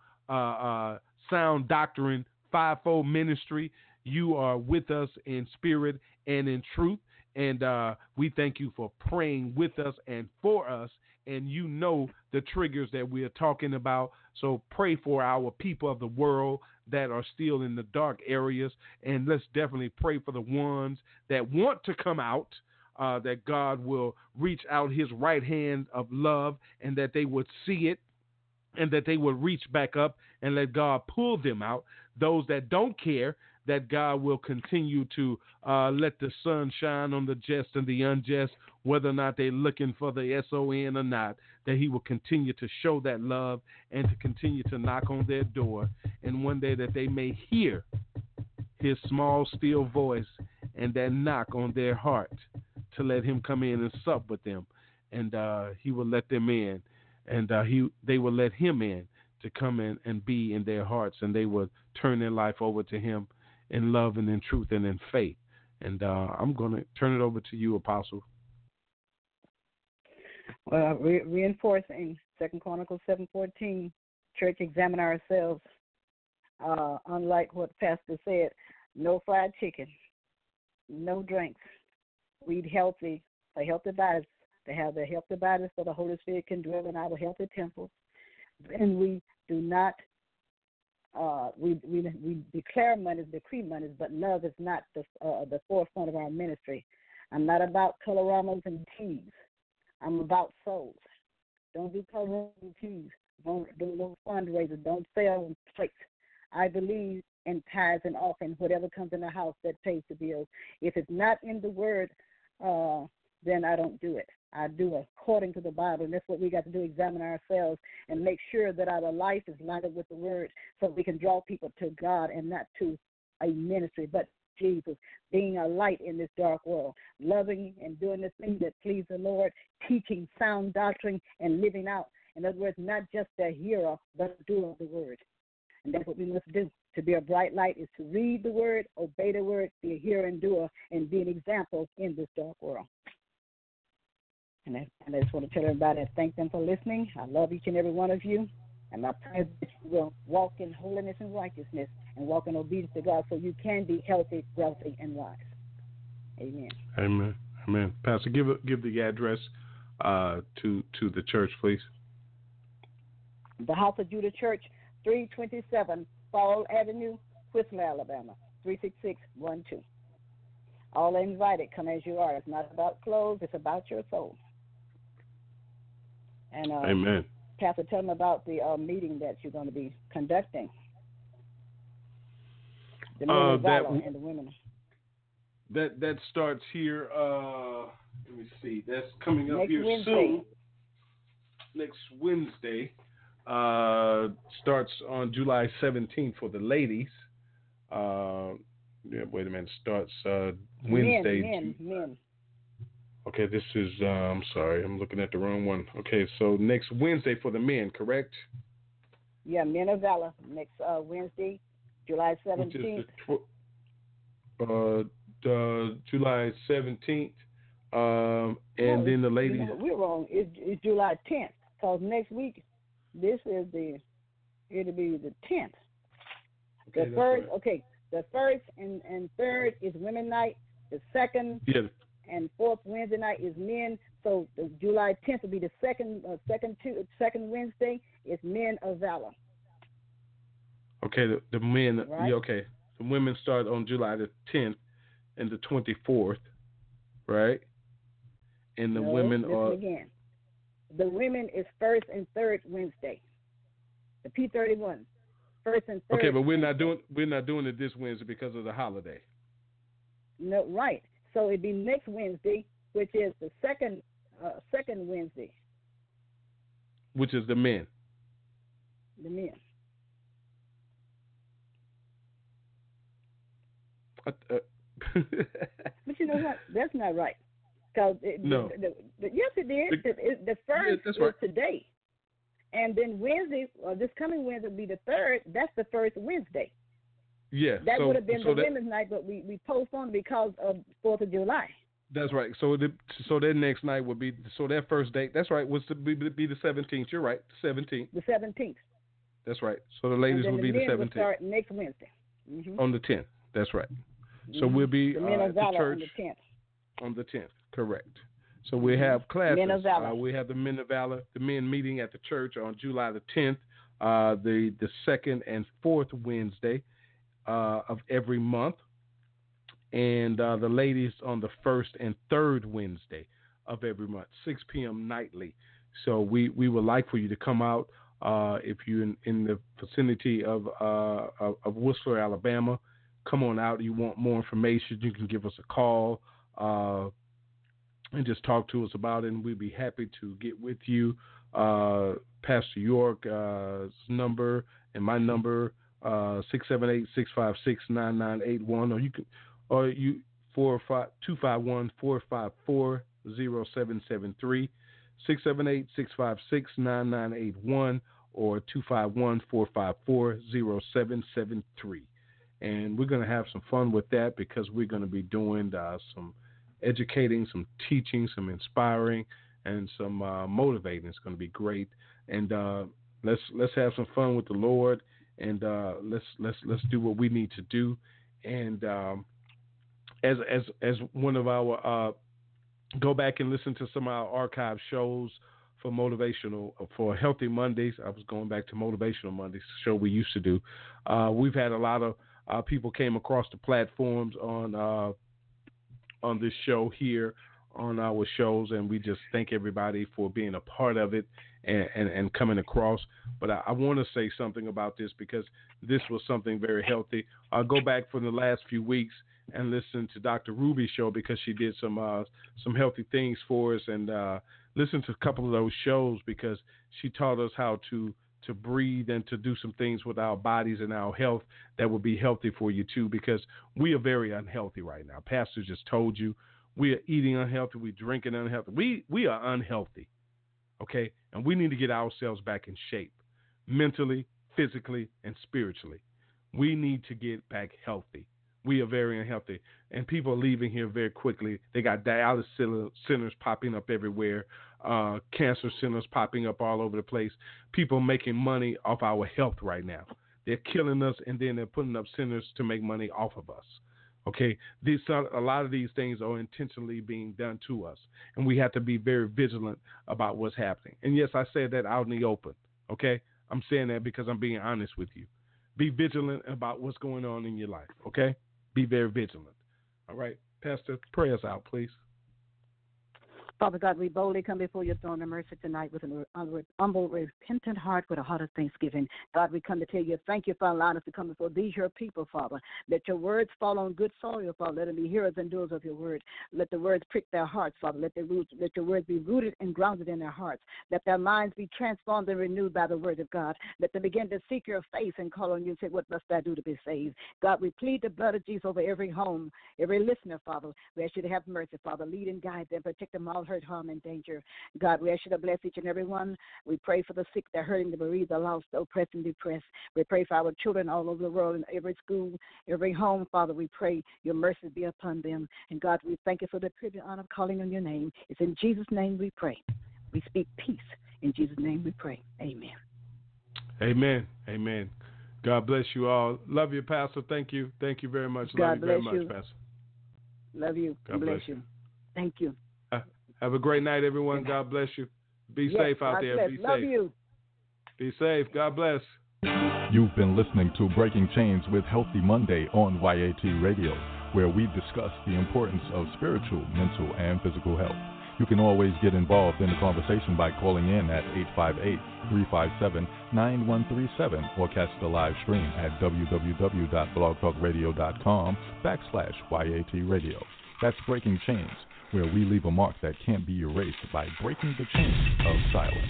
Speaker 2: sound doctrine fivefold ministry, you are with us in spirit and in truth. And we thank you for praying with us and for us. And you know the triggers that we are talking about. So pray for our people of the world that are still in the dark areas. And let's definitely pray for the ones that want to come out, that God will reach out his right hand of love, and that they would see it, and that they would reach back up and let God pull them out. Those that don't care, that God will continue to let the sun shine on the just and the unjust, whether or not they're looking for the SON or not, that he will continue to show that love and to continue to knock on their door, and one day that they may hear his small, still voice and that knock on their heart to let him come in and sup with them. And he will let them in, and they will let him in to come in and be in their hearts, and they will turn their life over to him in love and in truth and in faith. And I'm going to turn it over to you, Apostle.
Speaker 3: Well, reinforcing 2 Chronicles 7:14, church, examine ourselves. Unlike what Pastor said, no fried chicken, no drinks. We eat healthy, a healthy bodies, to have the healthy bodies so the Holy Spirit can dwell in our healthy temples. And we do not, we declare monies, decree monies, but love is not the forefront of our ministry. I'm not about coloramas and teas. I'm about souls. Don't do coloramas and teas. Don't do no fundraisers. Don't sell plates. I believe in tithes and offerings, whatever comes in the house that pays the bills. If it's not in the Word, then I don't do it. I do according to the Bible, and that's what we got to do, examine ourselves and make sure that our life is lined up with the Word so we can draw people to God and not to a ministry, but Jesus, being a light in this dark world, loving and doing the things that please the Lord, teaching sound doctrine and living out. In other words, not just a hearer, but a doer of the Word. And that's what we must do. To be a bright light is to read the Word, obey the Word, be a hearer and doer, and be an example in this dark world. And I just want to tell everybody, I thank them for listening. I love each and every one of you. And I pray that you will walk in holiness and righteousness and walk in obedience to God so you can be healthy, wealthy, and wise. Amen.
Speaker 2: Amen. Amen. Pastor, give the address to the church, please.
Speaker 3: The House of Judah Church, 327 Fall Avenue, Whistler, Alabama, 36612. All are invited. Come as you are. It's not about clothes. It's about your soul. And
Speaker 2: Amen.
Speaker 3: Pastor, tell them about the meeting that you're going to be conducting. The men of valor and the women.
Speaker 2: That starts here. Let me see. That's coming up
Speaker 3: next
Speaker 2: here
Speaker 3: Wednesday.
Speaker 2: soon. Next Wednesday. Starts on July 17th for the ladies. Wait a minute. Starts Wednesday.
Speaker 3: Men.
Speaker 2: Okay, this is, I'm sorry, I'm looking at the wrong one. Okay, so next Wednesday for the men, correct?
Speaker 3: Yeah, Men of Valor, next Wednesday, July 17th.
Speaker 2: July 17th. And then the ladies.
Speaker 3: We're wrong. It's July 10th, because next week, it'll be the 10th.
Speaker 2: Okay,
Speaker 3: the first and third is Women Night. The second and fourth Wednesday night is men. So the July 10th will be the second Wednesday is Men of Valor.
Speaker 2: Okay, the men.
Speaker 3: Right.
Speaker 2: Yeah, okay. The women start on July the 10th and the 24th, right? And the women are.
Speaker 3: Again. The women is first and third Wednesday. The P31. First and third.
Speaker 2: Okay, but we're not doing it this Wednesday because of the holiday.
Speaker 3: No, right. So it'd be next Wednesday, which is the second Wednesday.
Speaker 2: Which is the men.
Speaker 3: The men. But you know what? That's not right. Because
Speaker 2: no.
Speaker 3: Yes, it did. The first is
Speaker 2: right.
Speaker 3: today. And then Wednesday, this coming Wednesday will be the third. That's the first Wednesday.
Speaker 2: Yeah.
Speaker 3: That would have been the women's night, but we postponed because of 4th of July.
Speaker 2: That's right. So that next night would be, so that first date, that's right, was to be the 17th. You're right, 17th.
Speaker 3: The 17th.
Speaker 2: That's right. So the ladies will be the 17th.
Speaker 3: Will start next Wednesday. Mm-hmm.
Speaker 2: On the 10th. That's right. So we'll be
Speaker 3: the Men of Valor
Speaker 2: church
Speaker 3: on the 10th.
Speaker 2: On the 10th, correct. So we have classes.
Speaker 3: Men of Valor.
Speaker 2: We have the Men of Valor, the men meeting at the church on July the 10th, the second and fourth Wednesday of every month, and the ladies on the first and third Wednesday of every month, 6 p.m. nightly. So we would like for you to come out if you're in the vicinity of Whistler, Alabama. come on out, you want more information, you can give us a call and just talk to us about it, and we'd be happy to get with you. Pastor York's number and my number, 678-656-9981, or you 251-454-0773, 678-656-9981, or 251-454-0773. And we're going to have some fun with that because we're going to be doing some educating, some teaching, some inspiring, and some motivating. It's going to be great. And let's have some fun with the Lord, and let's do what we need to do. And as one of our go back and listen to some of our archive shows for Healthy Mondays. I was going back to Motivational Mondays, the show we used to do. We've had a lot of people came across the platforms on this show here on our shows, and we just thank everybody for being a part of it and coming across. But I want to say something about this because this was something very healthy. I'll go back for the last few weeks and listen to Dr. Ruby's show because she did some healthy things for us, and listen to a couple of those shows because she taught us how to breathe and to do some things with our bodies and our health that will be healthy for you too, because we are very unhealthy right now. Pastor just told you we are eating unhealthy, we're drinking unhealthy. We are unhealthy, okay? And we need to get ourselves back in shape mentally, physically, and spiritually. We need to get back healthy. We are very unhealthy, and people are leaving here very quickly. They got dialysis centers popping up everywhere, cancer centers popping up all over the place. People making money off our health right now. They're killing us, and then they're putting up centers to make money off of us. Okay, a lot of these things are intentionally being done to us, and we have to be very vigilant about what's happening. And yes, I said that out in the open. Okay, I'm saying that because I'm being honest with you. Be vigilant about what's going on in your life. Okay. Be very vigilant. All right. Pastor, pray us out, please.
Speaker 3: Father God, we boldly come before your throne of mercy tonight with an humble, repentant heart with a heart of thanksgiving. God, we come to tell you thank you for allowing us to come before these your people, Father. Let your words fall on good soil, Father. Let them be hearers and doers of your word. Let the words prick their hearts, Father. Let your words be rooted and grounded in their hearts. Let their minds be transformed and renewed by the word of God. Let them begin to seek your face and call on you and say, what must I do to be saved? God, we plead the blood of Jesus over every home, every listener, Father. We ask you to have mercy, Father. Lead and guide them, protect them all hurt, harm, and danger. God, we ask you to bless each and every one. We pray for the sick, the hurting, the bereaved, the lost, the oppressed, and depressed. We pray for our children all over the world, in every school, every home, Father. We pray your mercy be upon them. And God, we thank you for the privilege and honor of calling on your name. It's in Jesus' name we pray. We speak peace. In Jesus' name we pray. Amen.
Speaker 2: Amen. Amen. God bless you all. Love you, Pastor. Thank you. Thank you very much. Love you very much, Pastor.
Speaker 3: Love you. God bless you. Thank you.
Speaker 2: Have a great night, everyone. God bless you. Be safe out there. Be safe.
Speaker 3: Love you.
Speaker 2: Be safe. God bless.
Speaker 1: You've been listening to Breaking Chains with Healthy Monday on YAT Radio, where we discuss the importance of spiritual, mental, and physical health. You can always get involved in the conversation by calling in at 858-357-9137 or catch the live stream at www.blogtalkradio.com/YAT Radio. That's Breaking Chains, where we leave a mark that can't be erased by breaking the chains of silence.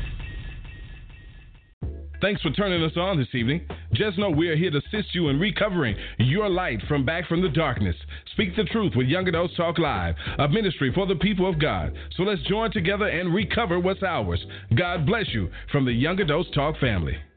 Speaker 5: Thanks for turning us on this evening. Just know we are here to assist you in recovering your light from back from the darkness. Speak the truth with Young Adults Talk Live, a ministry for the people of God. So let's join together and recover what's ours. God bless you from the Young Adults Talk family.